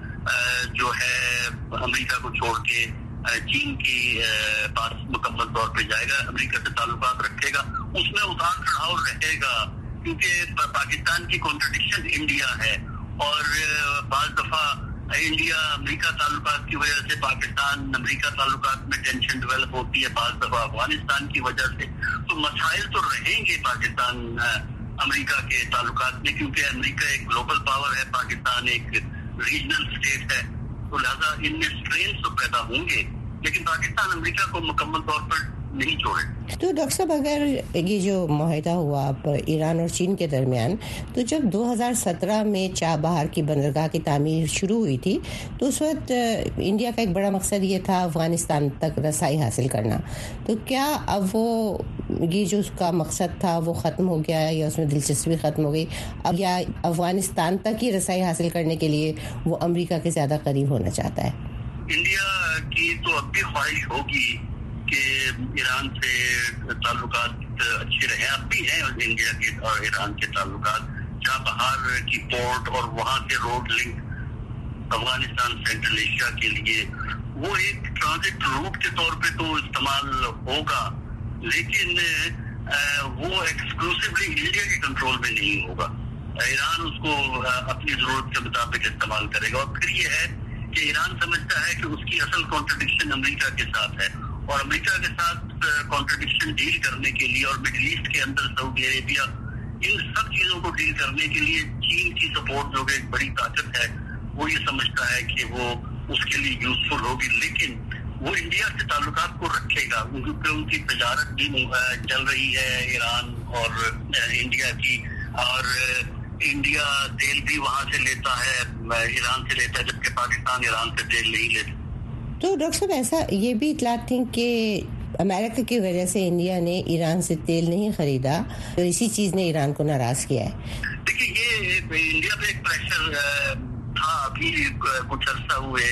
जो है अमेरिका को छोड़ के चीन के पास मुकम्मल तौर पे जाएगा, अमेरिका से ताल्लुकात रखेगा। उसमें उतार चढ़ाव रहेगा क्योंकि पाकिस्तान की कॉन्ट्रडिक्शन इंडिया है और बाज दफा इंडिया अमेरिका ताल्लुकात की वजह से पाकिस्तान अमेरिका ताल्लुकात में टेंशन डेवलप होती है, बाज दफा अफगानिस्तान की वजह से। तो मसाइल तो रहेंगे पाकिस्तान अमेरिका के ताल्लुकात में, क्योंकि अमेरिका एक ग्लोबल पावर है, पाकिस्तान एक रीजनल स्टेट है। तो लिहाजा इनमें स्ट्रेन तो पैदा होंगे, लेकिन पाकिस्तान अमेरिका को मुकम्मल तौर पर नहीं छोड़े। तो डॉक्टर साहब, अगर ये जो माहिदा हुआ ईरान और चीन के दरमियान, तो जब 2017 में चाबहार की बंदरगाह की तामीर शुरू हुई थी, तो उस वक्त इंडिया का एक बड़ा मकसद ये था अफगानिस्तान तक रसाई हासिल करना। तो क्या अब वो ये जो उसका मकसद था वो ख़त्म हो गया या उसमें दिलचस्पी ख़त्म हो गई अब, या अफगानिस्तान तक ही रसाई हासिल करने के लिए वो अमेरिका के ज़्यादा करीब होना चाहता है? इंडिया की तो अब भी ख्वाहिश होगी कि ईरान से ताल्लुकात अच्छे रहे, अब भी हैं इंडिया के और ईरान के ताल्लुकात। चाबहार की पोर्ट और वहाँ के road link Afghanistan Central Asia के लिए वो एक ट्रांजिट रूट के तौर पे तो इस्तेमाल होगा, लेकिन वो एक्सक्लूसिवली इंडिया के कंट्रोल में नहीं होगा। ईरान उसको अपनी जरूरत के मुताबिक इस्तेमाल करेगा। और फिर ये है कि ईरान समझता है कि उसकी असल कॉन्ट्रडिक्शन अमेरिका के साथ है, और अमेरिका के साथ कॉन्ट्रडिक्शन डील करने के लिए और मिडिल ईस्ट के अंदर सऊदी अरेबिया, इन सब चीजों को डील करने के लिए चीन की सपोर्ट जो एक बड़ी ताकत है, वो ये समझता है कि वो उसके लिए यूजफुल होगी। लेकिन वो इंडिया से ताल्लुकात को रखेगा क्योंकि उनकी तजारत भी चल रही है ईरान और इंडिया की, और इंडिया तेल भी वहां से लेता है, ईरान से लेता है, जबकि पाकिस्तान ईरान से तेल नहीं लेता। तो डॉक्टर साहब, ऐसा ये भी इतलात थी कि अमेरिका की वजह से इंडिया ने ईरान से तेल नहीं खरीदा, तो इसी चीज ने ईरान को नाराज किया है। देखिए, ये इंडिया पे एक प्रेशर था अभी कुछ अर्सा हुए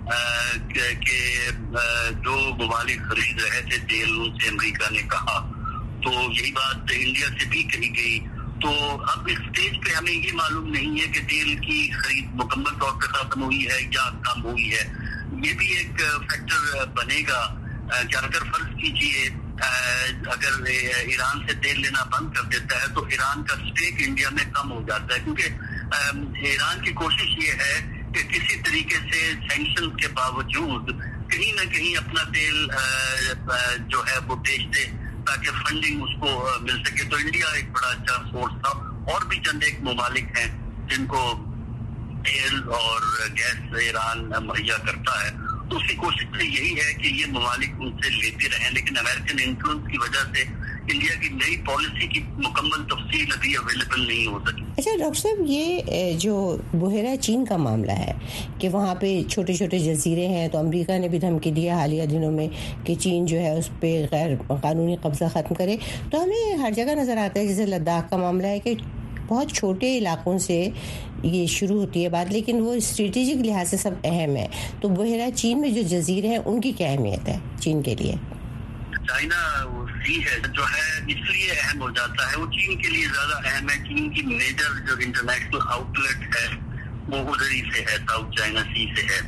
कि जो ममालिक खरीद रहे थे तेल, उनसे अमेरिका ने कहा, तो यही बात इंडिया से भी कही गई। तो अब इस स्टेज पे हमें ये मालूम नहीं है कि तेल की खरीद मुकम्मल तौर पर खत्म हुई है या कम हुई है। ये भी एक फैक्टर बनेगा कि अगर फर्ज कीजिए अगर ईरान से तेल लेना बंद कर देता है तो ईरान का स्टेक इंडिया में कम हो जाता है, क्योंकि ईरान की कोशिश ये है कि किसी तरीके से सैंक्शन के बावजूद कहीं ना कहीं अपना तेल जो है वो बेच दे ताकि फंडिंग उसको मिल सके। तो इंडिया एक बड़ा अच्छा सोर्स था, और भी चंद एक ममालिक हैं जिनको तेल और गैस ईरान मुहैया करता है। तो उसकी कोशिश तो यही है कि ये ममालिक उनसे लेते रहें, लेकिन अमेरिकन इन्फ्लुएंस की वजह से इंडिया की नई पॉलिसी की मुकम्मल तफसील अभी अवेलेबल नहीं हो सकी। अच्छा डॉक्टर साहब, ये जो बुहेरा चीन का मामला है कि वहाँ पे छोटे छोटे जजीरे हैं, तो अमेरिका ने भी धमकी दिया हालिया दिनों में कि चीन जो है उस पर गैर कानूनी कब्जा ख़त्म करे। तो हमें हर जगह नज़र आता है, जैसे लद्दाख का मामला है कि बहुत छोटे इलाकों से ये शुरू होती है बात, लेकिन वो स्ट्रेटेजिक लिहाज से सब अहम है। तो बुहेरा चीन में जो जजीरे हैं उनकी क्या अहमियत है चीन के लिए? चाइना सी है जो है इसलिए अहम हो जाता है, वो चीन के लिए ज्यादा अहम है। चीन की मेजर जो इंटरनेशनल आउटलेट है वो उधर ही से है, साउथ चाइना सी से है।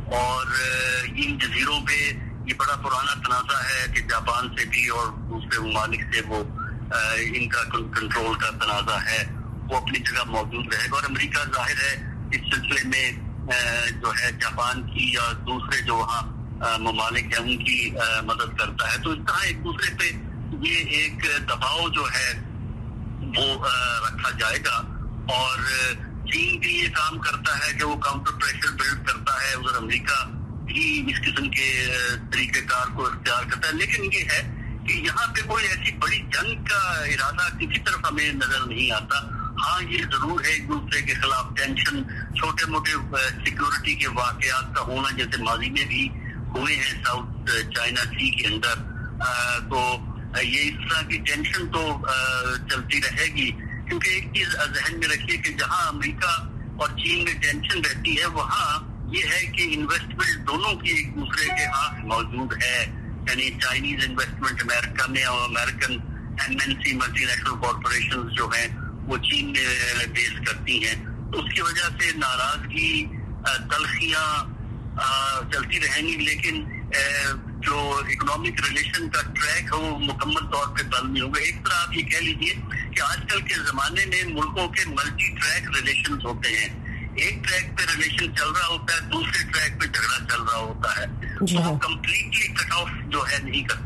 और इन जजीरों पे ये बड़ा पुराना तनाज़ा है कि जापान से भी और दूसरे ममालिक से वो इनका कंट्रोल का तनाज़ा है, वो अपनी जगह मौजूद रहेगा। और अमेरिका जाहिर है इस सिलसिले में जो है जापान की या दूसरे जो वहाँ ममालिक है उनकी मदद करता है। तो इस तरह एक दूसरे पे ये एक दबाव जो है वो रखा जाएगा। और चीन भी ये काम करता है कि वो काउंटर प्रेशर बिल्ड करता है, उधर अमेरिका भी इस किस्म के तरीकेकार को इख्तियार करता है। लेकिन ये है कि यहाँ पे कोई ऐसी बड़ी जंग का इरादा किसी तरफ हमें नजर नहीं आता। हाँ, ये जरूर है एक दूसरे के खिलाफ टेंशन, छोटे मोटे सिक्योरिटी के वाकयात का होना जैसे माजी में भी हुए हैं साउथ चाइना सी के अंदर। तो ये इस तरह की टेंशन तो चलती रहेगी, क्योंकि एक चीज जहन में रखिए कि जहां अमेरिका और चीन में टेंशन रहती है वहां ये है कि इन्वेस्टमेंट दोनों की एक दूसरे के हाथ मौजूद है। यानी चाइनीज इन्वेस्टमेंट अमेरिका में और अमेरिकन एमएनसी मल्टीनेशनल कॉरपोरेशन जो हैं वो चीन में बेस करती हैं। तो उसकी वजह से नाराजगी, तलखियां चलती रहेंगी, लेकिन जो इकोनॉमिक रिलेशन का ट्रैक है वो मुकम्मल तौर पे बंद नहीं होगा। एक तरह आप ये कह लीजिए कि आजकल के जमाने में मुल्कों के मल्टी ट्रैक रिलेशन होते हैं। एक ट्रैक पे रिलेशन चल रहा होता है, दूसरे ट्रैक पे झगड़ा चल रहा होता है, तो वो कम्प्लीटली कट ऑफ जो है नहीं करते।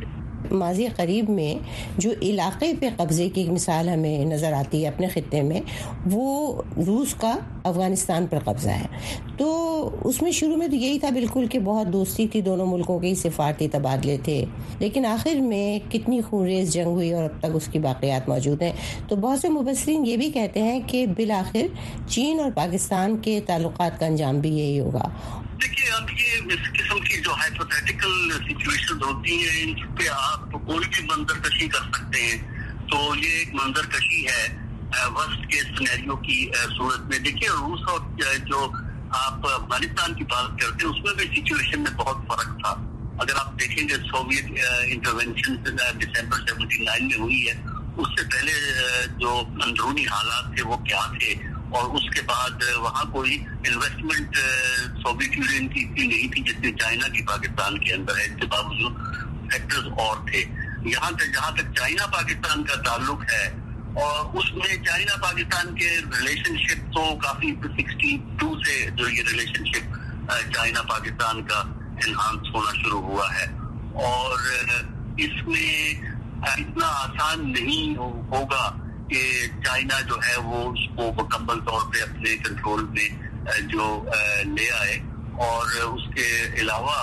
ماضی قریب میں جو علاقے پہ قبضے کی مثال ہمیں نظر آتی ہے اپنے خطے میں، وہ روس کا افغانستان پر قبضہ ہے. تو اس میں شروع میں تو یہی تھا بالکل کہ بہت دوستی تھی دونوں ملکوں کے، سفارتی تبادلے تھے، لیکن آخر میں کتنی خونریز جنگ ہوئی اور اب تک اس کی باقیات موجود ہیں. تو بہت سے مبصرین یہ بھی کہتے ہیں کہ بالآخر چین اور پاکستان کے تعلقات کا انجام بھی یہی ہوگا. دیکھیے، اب یہ اس قسم کی جو ہائپوتھیٹیکل سچویشن ہوتی ہیں ان پہ آپ کوئی بھی منظر کشی کر سکتے ہیں. تو یہ ایک منظر کشی ہے ورسٹ کیس سینیریو کی صورت میں. دیکھیے، روس اور جو آپ افغانستان کی بات کرتے ہیں اس میں بھی سچویشن میں بہت فرق تھا. اگر آپ دیکھیں گے سوویت انٹرونشن دسمبر 79 میں ہوئی ہے، اس سے پہلے جو اندرونی حالات تھے وہ کیا تھے، اور اس کے بعد وہاں کوئی انویسٹمنٹ سوویت یونین کی اتنی نہیں تھی جتنی چائنا کی پاکستان کے اندر ہے. اس کے باوجود فیکٹرز اور تھے. یہاں تک جہاں تک چائنا پاکستان کا تعلق ہے، اور اس میں چائنا پاکستان کے ریلیشن شپ تو کافی 62 سے جو یہ ریلیشن شپ چائنا پاکستان کا انہانس ہونا شروع ہوا ہے. اور اس میں اتنا آسان نہیں ہوگا کہ چائنا جو ہے وہ اس کو مکمل طور پہ اپنے کنٹرول میں جو لے آئے. اور اس کے علاوہ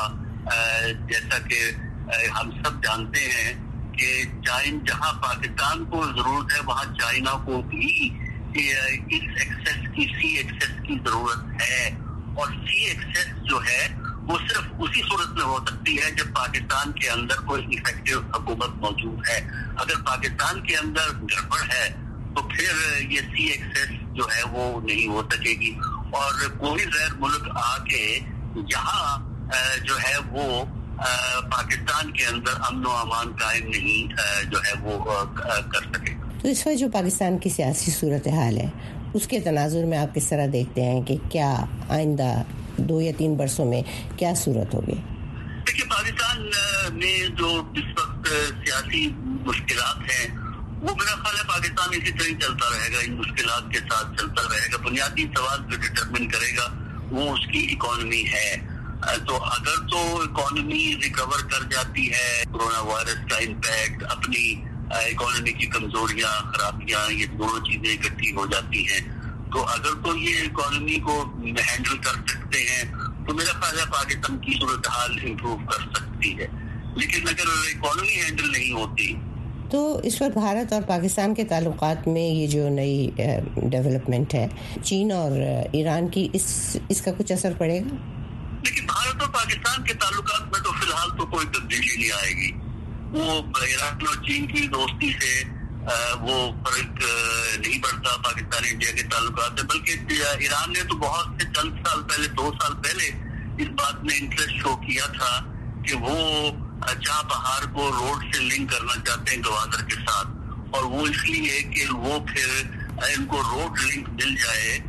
جیسا کہ ہم سب جانتے ہیں کہ جہاں پاکستان کو ضرورت ہے وہاں چائنا کو بھی اس ایکسیس کی سی ایکسیس کی ضرورت ہے. اور سی ایکسیس جو ہے وہ صرف اسی صورت میں ہو سکتی ہے جب پاکستان کے اندر کوئی افیکٹو حکومت موجود ہے. اگر پاکستان کے اندر گڑبڑ ہے تو پھر یہ سی ایکسیس جو ہے وہ نہیں ہو سکے گی. اور کوئی غیر ملک آ کے یہاں جو ہے وہ پاکستان کے اندر امن و امان قائم نہیں جو ہے وہ کر سکے. تو اس وقت جو پاکستان کی سیاسی صورتحال ہے اس کے تناظر میں آپ کس طرح دیکھتے ہیں کہ کیا آئندہ 2 یا 3 برسوں میں کیا صورت ہوگی؟ دیکھیے، پاکستان میں جو اس وقت سیاسی مشکلات ہیں وہ میرا خیال ہے پاکستان اسی طرح چلتا رہے گا، ان مشکلات کے ساتھ چلتا رہے گا. بنیادی سوال جو ڈٹرمن کرے گا وہ اس کی اکانومی ہے. تو اگر تو اکانومی ریکور کر جاتی ہے، کورونا وائرس کا امپیکٹ، اپنی اکانومی کی کمزوریاں، خرابیاں، یہ دونوں چیزیں اکٹھی ہو جاتی ہیں، تو اگر تو یہ اکانومی کو ہینڈل کر سکتے ہیں تو میرا خیال ہے پاکستان کی صورتحال امپروو کر سکتی ہے. لیکن اگر اکانومی ہینڈل نہیں ہوتی تو اس وقت بھارت اور پاکستان کے تعلقات میں یہ جو نئی ڈیولپمنٹ ہے چین اور ایران کی، اس کا کچھ اثر پڑے گا؟ لیکن بھارت اور پاکستان کے تعلقات میں تو فی الحال تو کوئی تبدیلی نہیں آئے گی. وہ ایران اور چین کی دوستی سے وہ فرق نہیں پڑتا پاکستان انڈیا کے تعلقات میں، بلکہ ایران نے تو بہت سے چند سال پہلے 2 سال پہلے اس بات میں انٹرسٹ شو کیا تھا کہ وہ چاہ بہار کو روڈ سے لنک کرنا چاہتے ہیں گوادر کے ساتھ. اور وہ اس لیے کہ وہ پھر ان کو روڈ لنک مل جائے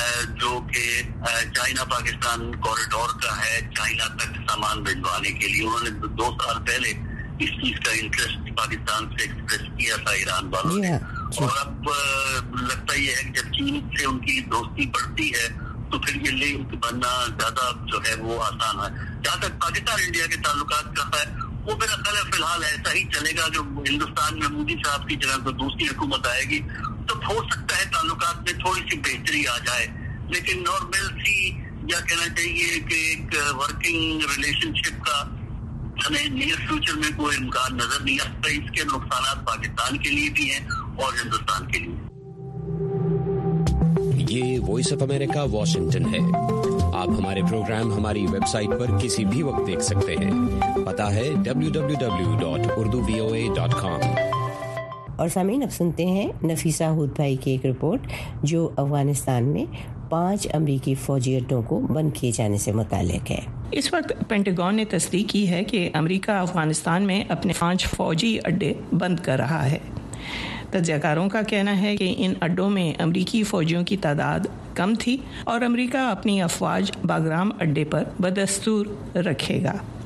جو کہ چائنا پاکستان کوریڈور کا ہے، چائنا تک سامان بھجوانے کے لیے. انہوں نے 2 سال پہلے اس چیز کا انٹرسٹ پاکستان سے ایکسپریس کیا تھا ایران والوں نے. اور اب لگتا یہ ہے کہ جب چین سے ان کی دوستی بڑھتی ہے تو پھر یہ لنک بننا زیادہ جو ہے وہ آسان ہے. جہاں تک پاکستان انڈیا کے تعلقات کا ہے وہ میرا خیال ہے فی الحال ایسا ہی چلے گا کہ ہندوستان میں مودی صاحب کی جگہ کو دوسری حکومت آئے گی تو ہو سکتا ہے تعلقات میں تھوڑی سی بہتری آ جائے. لیکن نارمل سی یا کہنا چاہیے کہ ایک ورکنگ ریلیشن شپ کا ہمیں نیئر فیوچر میں کوئی امکان نظر نہیں آتا. اس کے نقصانات پاکستان کے لیے بھی ہیں اور ہندوستان کے لیے. یہ وائس آف امریکہ واشنگٹن ہے. آپ ہمارے پروگرام ہماری ویب سائٹ پر کسی بھی وقت دیکھ سکتے ہیں. پتہ ہے www.urduvoa.com. اور سامعین، اب سنتے ہیں نفیسہ ہود بھائی کی ایک رپورٹ جو افغانستان میں 5 امریکی فوجی اڈوں کو بند کیے جانے سے متعلق ہے. اس وقت پینٹاگون نے تصدیق کی ہے کہ امریکہ افغانستان میں اپنے 5 فوجی اڈے بند کر رہا ہے. تجزیہ کاروں کا کہنا ہے کہ ان اڈوں میں امریکی فوجیوں کی تعداد کم تھی اور امریکہ اپنی افواج باگرام اڈے پر بدستور رکھے گا.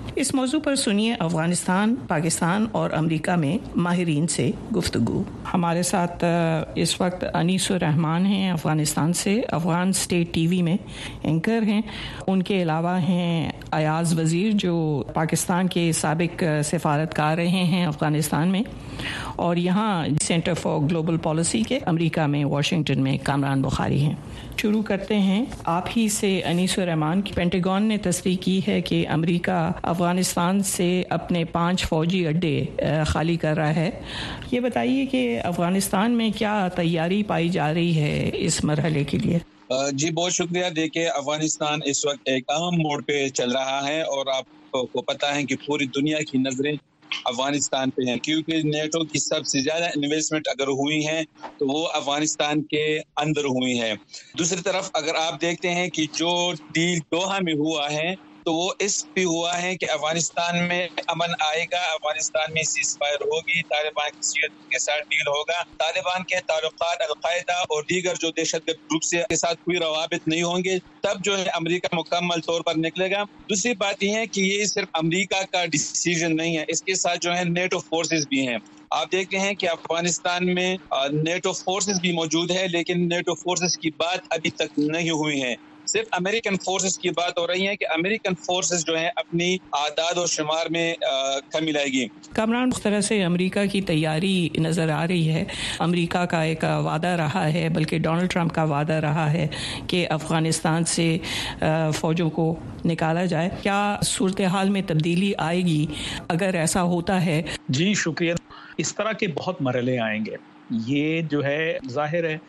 اس موضوع پر سنیے افغانستان، پاکستان اور امریکہ میں ماہرین سے گفتگو۔ ہمارے ساتھ اس وقت انیس الرحمان ہیں افغانستان سے، افغان اسٹیٹ ٹی وی میں اینکر ہیں۔ ان کے علاوہ ہیں ایاز وزیر جو پاکستان کے سابق سفارتکار رہے ہیں افغانستان میں، اور یہاں سینٹر فار گلوبل پالیسی کے امریکہ میں واشنگٹن میں کامران بخاری ہیں۔ شروع کرتے ہیں آپ ہی سے انیس الرحمان۔ پینٹاگون نے تصدیق کی ہے کہ امریکہ افغانستان سے اپنے 5 فوجی اڈے خالی کر رہا ہے۔ یہ بتائیے کہ افغانستان میں کیا تیاری پائی جا رہی ہے اس مرحلے کے لیے؟ جی بہت شکریہ۔ دیکھیں افغانستان اس وقت ایک اہم موڑ پہ چل رہا ہے اور آپ کو پتہ ہے کہ پوری دنیا کی نظریں افغانستان پہ ہیں، کیونکہ نیٹو کی سب سے زیادہ انویسٹمنٹ اگر ہوئی ہے تو وہ افغانستان کے اندر ہوئی ہے۔ دوسری طرف اگر آپ دیکھتے ہیں کہ جو ڈیل دوحہ میں ہوا ہے تو وہ اس پہ ہوا ہے کہ افغانستان میں امن آئے گا، افغانستان میں سیز فائر ہوگی، طالبان کے ساتھ ڈیل ہوگا، طالبان کے تعلقات القاعدہ اور دیگر جو دہشت گرد گروپ سے کے ساتھ کوئی روابط نہیں ہوں گے، تب جو ہے امریکہ مکمل طور پر نکلے گا۔ دوسری بات یہ ہے کہ یہ صرف امریکہ کا ڈیسیژن نہیں ہے، اس کے ساتھ جو ہے نیٹو فورسز بھی ہیں۔ آپ دیکھتے ہیں کہ افغانستان میں نیٹو فورسز بھی موجود ہے، لیکن نیٹو فورسز کی بات ابھی تک نہیں ہوئی ہے، صرف امریکن فورسز کی بات ہو رہی ہے کہ امریکن فورسز جو ہے اپنی اعداد و شمار میں کمی لائے گی۔ کامران، اس طرح سے امریکہ کی تیاری نظر آ رہی ہے۔ امریکہ کا ایک وعدہ رہا ہے، بلکہ ڈونلڈ ٹرمپ کا وعدہ رہا ہے کہ افغانستان سے فوجوں کو نکالا جائے۔ کیا صورتحال میں تبدیلی آئے گی اگر ایسا ہوتا ہے؟ جی شکریہ۔ اس طرح کے بہت مرحلے آئیں گے۔ یہ جو ہے ظاہر ہے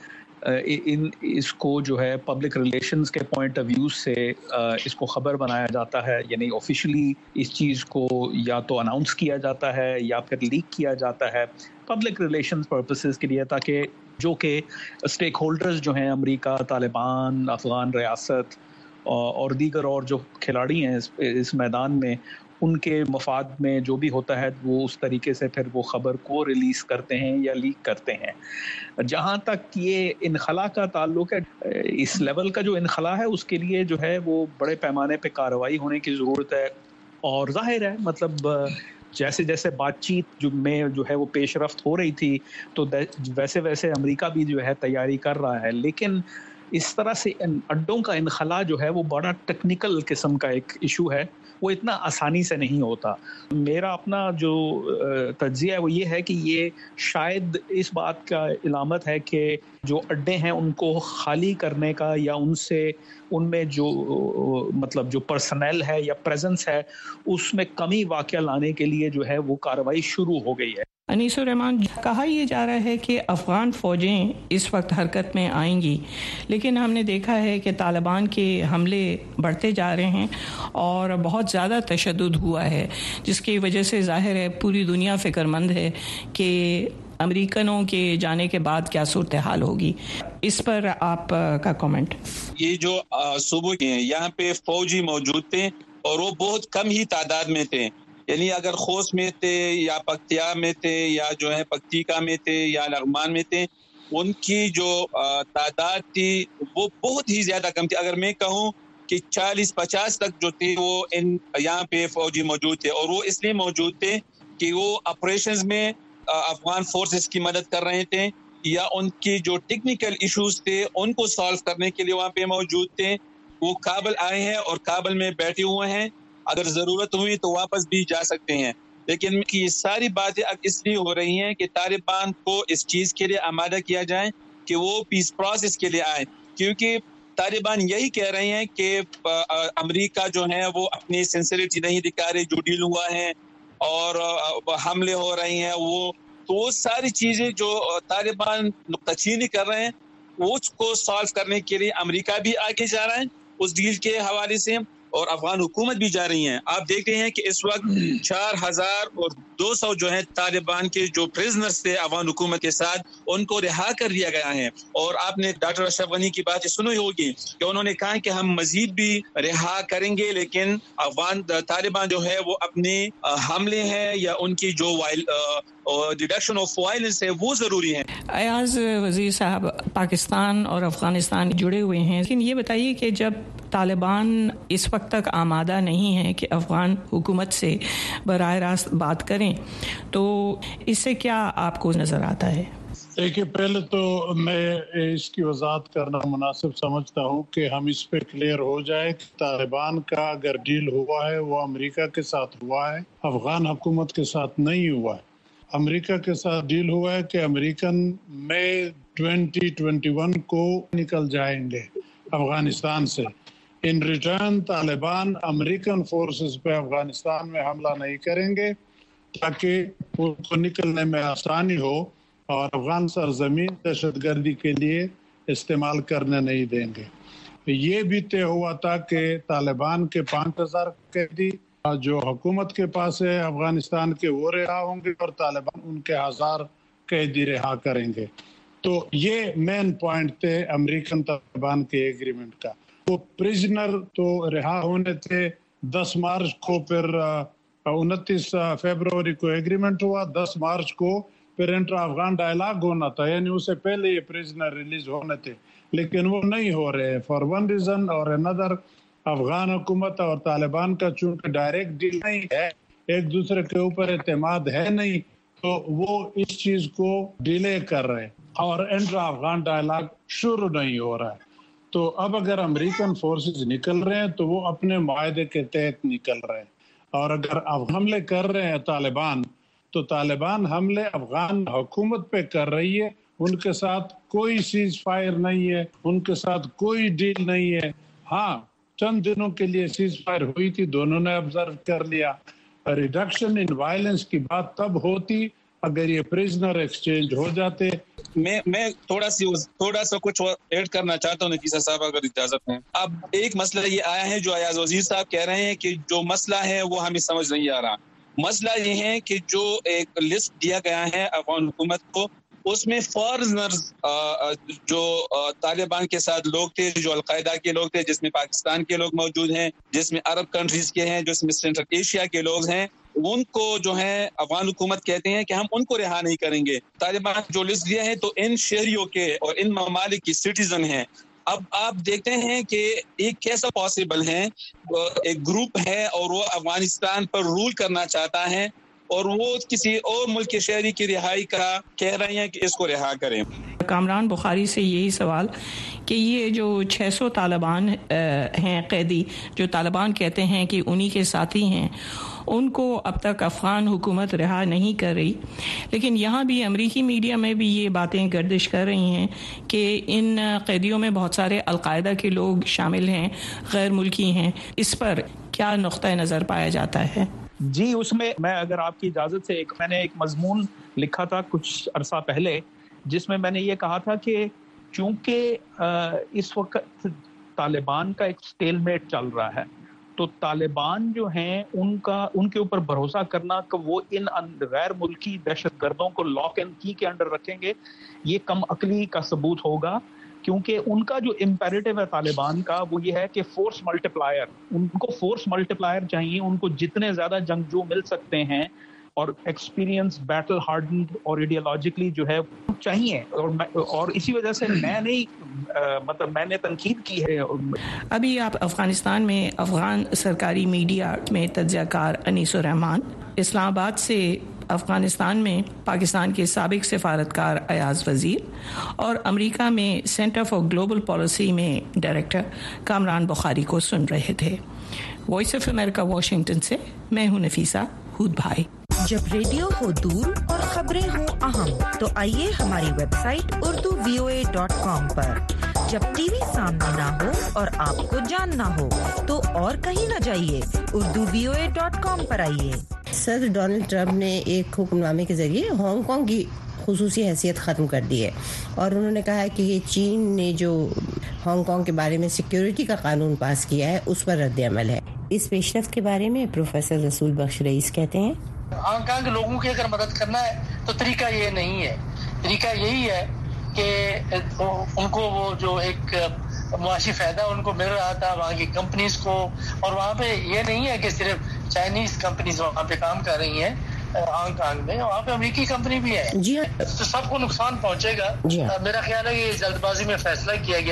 اس کو جو ہے پبلک ریلیشنز کے پوائنٹ آف ویو سے اس کو خبر بنایا جاتا ہے، یعنی آفیشلی اس چیز کو یا تو اناؤنس کیا جاتا ہے یا پھر لیک کیا جاتا ہے پبلک ریلیشنز پرپسز کے لیے، تاکہ جو کہ اسٹیک ہولڈرز جو ہیں امریکہ، طالبان، افغان ریاست اور دیگر اور جو کھلاڑی ہیں اس میدان میں، ان کے مفاد میں جو بھی ہوتا ہے وہ اس طریقے سے پھر وہ خبر کو ریلیز کرتے ہیں یا لیک کرتے ہیں۔ جہاں تک یہ انخلا کا تعلق ہے، اس لیول کا جو انخلا ہے اس کے لیے جو ہے وہ بڑے پیمانے پہ کارروائی ہونے کی ضرورت ہے، اور ظاہر ہے مطلب جیسے جیسے بات چیت میں جو ہے وہ پیش رفت ہو رہی تھی تو ویسے ویسے امریکہ بھی جو ہے تیاری کر رہا ہے، لیکن اس طرح سے اڈوں کا انخلا جو ہے وہ بڑا ٹیکنیکل قسم کا ایک ایشو ہے، وہ اتنا آسانی سے نہیں ہوتا۔ میرا اپنا جو تجزیہ ہے وہ یہ ہے کہ یہ شاید اس بات کا علامت ہے کہ جو اڈے ہیں ان کو خالی کرنے کا یا ان میں جو مطلب جو پرسنل ہے یا پریزنس ہے اس میں کمی واقع لانے کے لیے جو ہے وہ کارروائی شروع ہو گئی ہے۔ انیس الرحمان، کہا یہ جا رہا ہے کہ افغان فوجیں اس وقت حرکت میں آئیں گی، لیکن ہم نے دیکھا ہے کہ طالبان کے حملے بڑھتے جا رہے ہیں اور بہت زیادہ تشدد ہوا ہے، جس کی وجہ سے ظاہر ہے پوری دنیا فکر مند ہے کہ امریکنوں کے جانے کے بعد کیا صورتحال ہوگی۔ اس پر آپ کا کامنٹ؟ یہ جو صوبوں کے ہیں یہاں پہ فوجی موجود تھے اور وہ بہت کم ہی تعداد میں تھے، یعنی اگر خوست میں تھے یا پکتیا میں تھے یا جو ہے پکتیکا میں تھے یا لغمان میں تھے، ان کی جو تعداد تھی وہ بہت ہی زیادہ کم تھی۔ اگر میں کہوں کہ 40-50 تک جو تھے وہ یہاں پہ فوجی موجود تھے، اور وہ اس لیے موجود تھے کہ وہ آپریشنز میں افغان فورسز کی مدد کر رہے تھے یا ان کی جو ٹیکنیکل ایشوز تھے ان کو سالو کرنے کے لیے وہاں پہ موجود تھے۔ وہ کابل آئے ہیں اور کابل میں بیٹھے ہوئے ہیں، اگر ضرورت ہوئی تو واپس بھی جا سکتے ہیں، لیکن یہ ساری باتیں اب اس لیے ہو رہی ہیں کہ طالبان کو اس چیز کے لیے آمادہ کیا جائے کہ وہ پیس پروسیس کے لیے آئیں، کیونکہ طالبان یہی کہہ رہے ہیں کہ امریکہ جو ہے وہ اپنی سنسیریٹی نہیں دکھا رہے، جو ڈیل ہوا ہے اور حملے ہو رہے ہیں، وہ ساری چیزیں جو طالبان نکتہ چینی کر رہے ہیں اس کو سالو کرنے کے لیے امریکہ بھی آگے جا رہا ہے اس ڈیل کے حوالے سے، اور افغان حکومت بھی جا رہی ہیں۔ آپ دیکھتے ہیں کہ اس وقت 4200 جو ہے طالبان کے جو پریزنرز تھے افغان حکومت کے ساتھ، ان کو رہا کر دیا گیا ہے، اور آپ نے ڈاکٹر اشرف غنی کی بات سنی ہوگی کہ انہوں نے کہا کہ ہم مزید بھی رہا کریں گے، لیکن افغان طالبان جو ہے وہ اپنے حملے ہیں یا ان کی جو ریڈکشن آف وائلنس ہے وہ ضروری ہے۔ ایاز وزیر صاحب، پاکستان اور افغانستان جڑے ہوئے ہیں، لیکن یہ بتائیے کہ جب तालिबान इस वक्त तक आमादा नहीं है कि अफ़गान हुकूमत से बराह रास्त बात करें, तो इससे क्या आपको नज़र आता है? देखिए, पहले तो मैं इसकी वजाहत करना मुनासिब समझता हूँ कि हम इस पे क्लियर हो जाए कि तालिबान का अगर डील हुआ है वो अमेरिका के साथ हुआ है, अफगान हुकूमत के साथ नहीं हुआ है। अमेरिका के साथ डील हुआ है कि अमेरिकन मई 2021 को निकल जाएंगे अफगानिस्तान से। In return Taliban American forces पे अफगानिस्तान में हमला नहीं करेंगे ताकि उनको निकलने में आसानी हो और अफगान सरजमीन दहशतगर्दी के लिए इस्तेमाल करने नहीं देंगे। ये भी तय हुआ था कि तालिबान के 5000 कैदी जो हुकूमत के पास है अफगानिस्तान के वो रिहा होंगे और तालिबान उनके 1000 कैदी रिहा करेंगे। तो ये मेन पॉइंट थे अमेरिकन तालिबान के एग्रीमेंट का। वो प्रिजनर तो रिहा होने थे 10 मार्च को, फिर 29 फरवरी को एग्रीमेंट हुआ, 10 मार्च को फिर इंटर अफगान डायलॉग होना था, यानी उससे पहले ये प्रिजनर रिलीज होने थे, लेकिन वो नहीं हो रहे for one reason or another. Afghan हुकूमत और तालिबान का चूंकि डायरेक्ट डील नहीं है, एक दूसरे के ऊपर एतमाद है नहीं, तो वो इस चीज को डिले कर रहे हैं और इंटर अफगान डायलॉग शुरू नहीं हो रहा है। तो अब अगर अमेरिकन फोर्सेस निकल रहे हैं तो वो अपने मुआहदे के तहत निकल रहे हैं, और अगर हमले कर रहे हैं तालिबान तो तालिबान हमले अफगान हुकूमत पे कर रही है, उनके साथ कोई सीज फायर नहीं है, उनके साथ कोई डील नहीं है। हाँ, चंद दिनों के लिए सीज फायर हुई थी, दोनों ने ऑब्जर्व कर लिया। रिडक्शन इन वायलेंस की बात तब होती अगर ये प्रिजनर एक्सचेंज हो जाते। मैं थोड़ा सा कुछ ऐड करना चाहता हूँ नफीसा साहब, अगर इजाजत है। अब एक मसला ये आया है जो अयाज वजीर साहब कह रहे हैं कि जो मसला है वो हमें समझ नहीं आ रहा। मसला ये है कि जो एक लिस्ट दिया गया है अफगान हुकूमत को, उसमें फॉरेनर्स जो तालिबान के साथ लोग थे, जो अलकायदा के लोग थे, जिसमें पाकिस्तान के लोग मौजूद हैं, जिसमें अरब कंट्रीज के हैं, जिसमें सेंट्रल एशिया के लोग हैं, उनको जो है अफगान हुकूमत कहते हैं कि हम उनको रिहा नहीं करेंगे। तालिबान जो लिस्ट दिया है तो इन शहरियों के और इन ममालिक की सिटीजन हैं। अब आप देखते हैं कि एक कैसा पॉसिबल है, एक ग्रुप है और वो अफगानिस्तान पर रूल करना चाहता है और वो किसी और मुल्क के शहरी की रिहाई का कह रहे हैं कि इसको रिहा करें। कामरान बुखारी से यही सवाल कि ये जो 600 तालिबान हैं कैदी, जो तालिबान कहते हैं कि उन्हीं के साथी हैं, उनको अब तक अफ़गान हुकूमत रिहा नहीं कर रही, लेकिन यहाँ भी अमरीकी मीडिया में भी ये बातें गर्दिश कर रही हैं कि इन कैदियों में बहुत सारे अलकायदा के लोग शामिल हैं, गैर मुल्की हैं। इस पर क्या नुक्ता नज़र पाया जाता है? जी, उसमें मैं अगर आपकी इजाज़त से मैंने एक मजमून लिखा था कुछ अरसा पहले, जिसमें मैंने ये कहा था कि चूंकि इस वक्त तालिबान का एक स्टेलमेट चल रहा है, तो तालिबान जो हैं उनके ऊपर भरोसा करना कि वो इन गैर मुल्की दहशतगर्दों को लॉक एंड की के अंडर रखेंगे, ये कम अकली का सबूत होगा। क्योंकि उनका जो इम्पेरेटिव है तालिबान का, वो ये है कि फोर्स मल्टीप्लायर, उनको फोर्स मल्टीप्लायर चाहिए, उनको जितने ज्यादा जंगजू मिल सकते हैं और एक्सपीरियंस, बैटल हार्डन्ड और आइडियोलॉजिकली जो है चाहिए। और इसी वजह से मैंने तनकीद की है। अभी आप अफगानिस्तान में अफगान सरकारी मीडिया में तज्ज़ियाकार अनीसुर रहमान, इस्लामाबाद से अफगानिस्तान में पाकिस्तान के साबिक सिफारतकार अयाज वजीर और अमेरिका में सेंटर फॉर ग्लोबल पॉलिसी में डायरेक्टर कामरान बुखारी को सुन रहे थे। वॉइस ऑफ अमेरिका वाशिंगटन से मैं हूं नफीसा हूद भाई। जब रेडियो हो दूर और खबरें हो अहम, तो आइए हमारी वेबसाइट urduvoa.com पर। जब टीवी सामने ना हो और आपको जानना हो तो और कहीं न जाइए, urduvoa.com पर आइए। सदर डोनाल्ड ट्रंप ने एक हुक्मनामे के जरिए हांगकांग की खुसूसी हैसियत ख़त्म कर दी है और उन्होंने कहा है कि ये चीन ने जो हांगकांग के बारे में सिक्योरिटी का कानून पास किया है उस पर रद्द अमल है। इस पेशरफ्त के बारे में प्रोफेसर रसूल बख्श रईस कहते हैं, हांगकांग के लोगों की अगर मदद करना है तो तरीका ये नहीं है, तरीका यही है कि उनको वो जो एक मुआशी फायदा उनको मिल रहा था वहाँ की कंपनीज को, और वहाँ पे ये नहीं है कि सिर्फ चाइनीज कंपनीज वहाँ पे काम कर रही हैं हांगकांग में, वहाँ पे अमेरिकी कंपनी भी है। जी तो सबको नुकसान पहुंचेगा। मेरा ख्याल है कि जल्दबाजी में फैसला किया गया है।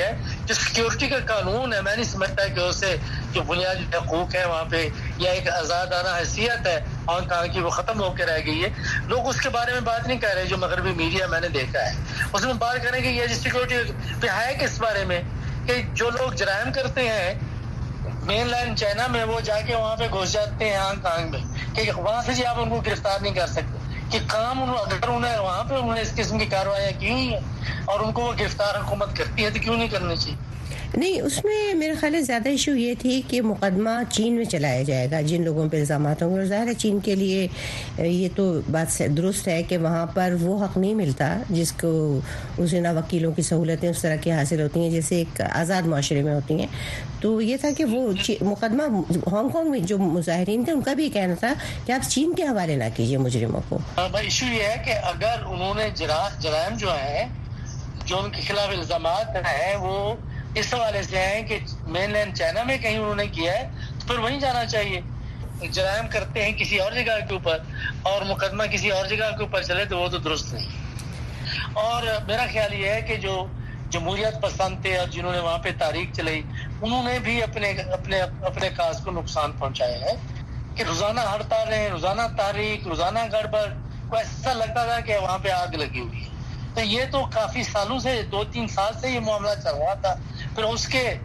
جو سیکیورٹی کا قانون ہے، میں نہیں سمجھتا کہ اسے جو بنیادی حقوق ہے وہاں پہ یا ایک آزادانہ حیثیت ہے ہانگ کانگ کی وہ ختم ہو کے رہ گئی ہے. لوگ اس کے بارے میں بات نہیں کر رہے. جو مغربی میڈیا میں نے دیکھا ہے اس میں بات کریں کہ یہ سیکیورٹی پہ ہے کس بارے میں کہ جو لوگ جرائم کرتے ہیں مین لائن چائنا میں وہ جا کے وہاں پہ گھس جاتے ہیں ہانگ کانگ میں کہ وہاں سے جی آپ ان کو گرفتار نہیں کر سکتے کہ کام اگر انہیں وہاں پہ انہوں نے اس قسم کی کارروائیاں کی ہوئی ہیں اور ان کو وہ گرفتار حکومت کرتی ہے تو کیوں نہیں کرنی چاہیے. نہیں، اس میں میرے خیال ہے زیادہ ایشو یہ تھی کہ مقدمہ چین میں چلایا جائے گا جن لوگوں پہ الزامات ہوں گے، اور ظاہر ہے چین کے لیے یہ تو بات درست ہے کہ وہاں پر وہ حق نہیں ملتا جس کو اسے نہ وکیلوں کی سہولتیں اس طرح کی حاصل ہوتی ہیں جیسے ایک آزاد معاشرے میں ہوتی ہیں. تو یہ تھا کہ وہ مقدمہ ہانگ کانگ میں جو مظاہرین تھے ان کا بھی کہنا تھا کہ آپ چین کے حوالے نہ کیجیے مجرموں کو. ایشو یہ ہے کہ اگر انہوں نے جرائم جو ہیں جو ان کے خلاف الزامات ہیں وہ اس حوالے سے ہیں کہ مین لینڈ چائنا میں کہیں انہوں نے کیا ہے تو پھر وہیں جانا چاہیے. جرائم کرتے ہیں کسی اور جگہ کے اوپر اور مقدمہ کسی اور جگہ کے اوپر چلے تو وہ تو درست نہیں. اور میرا خیال یہ ہے کہ جو جمہوریت پسند تھے اور جنہوں نے وہاں پہ تاریخ چلائی انہوں نے بھی اپنے کاز کو نقصان پہنچایا ہے کہ روزانہ ہڑتالیں، روزانہ تاریخ، روزانہ گڑبڑ، کو ایسا لگتا تھا کہ وہاں پہ آگ لگی ہوئی ہے. تو یہ تو کافی سالوں سے 2-3 سال سے یہ معاملہ چل رہا تھا. پھر اس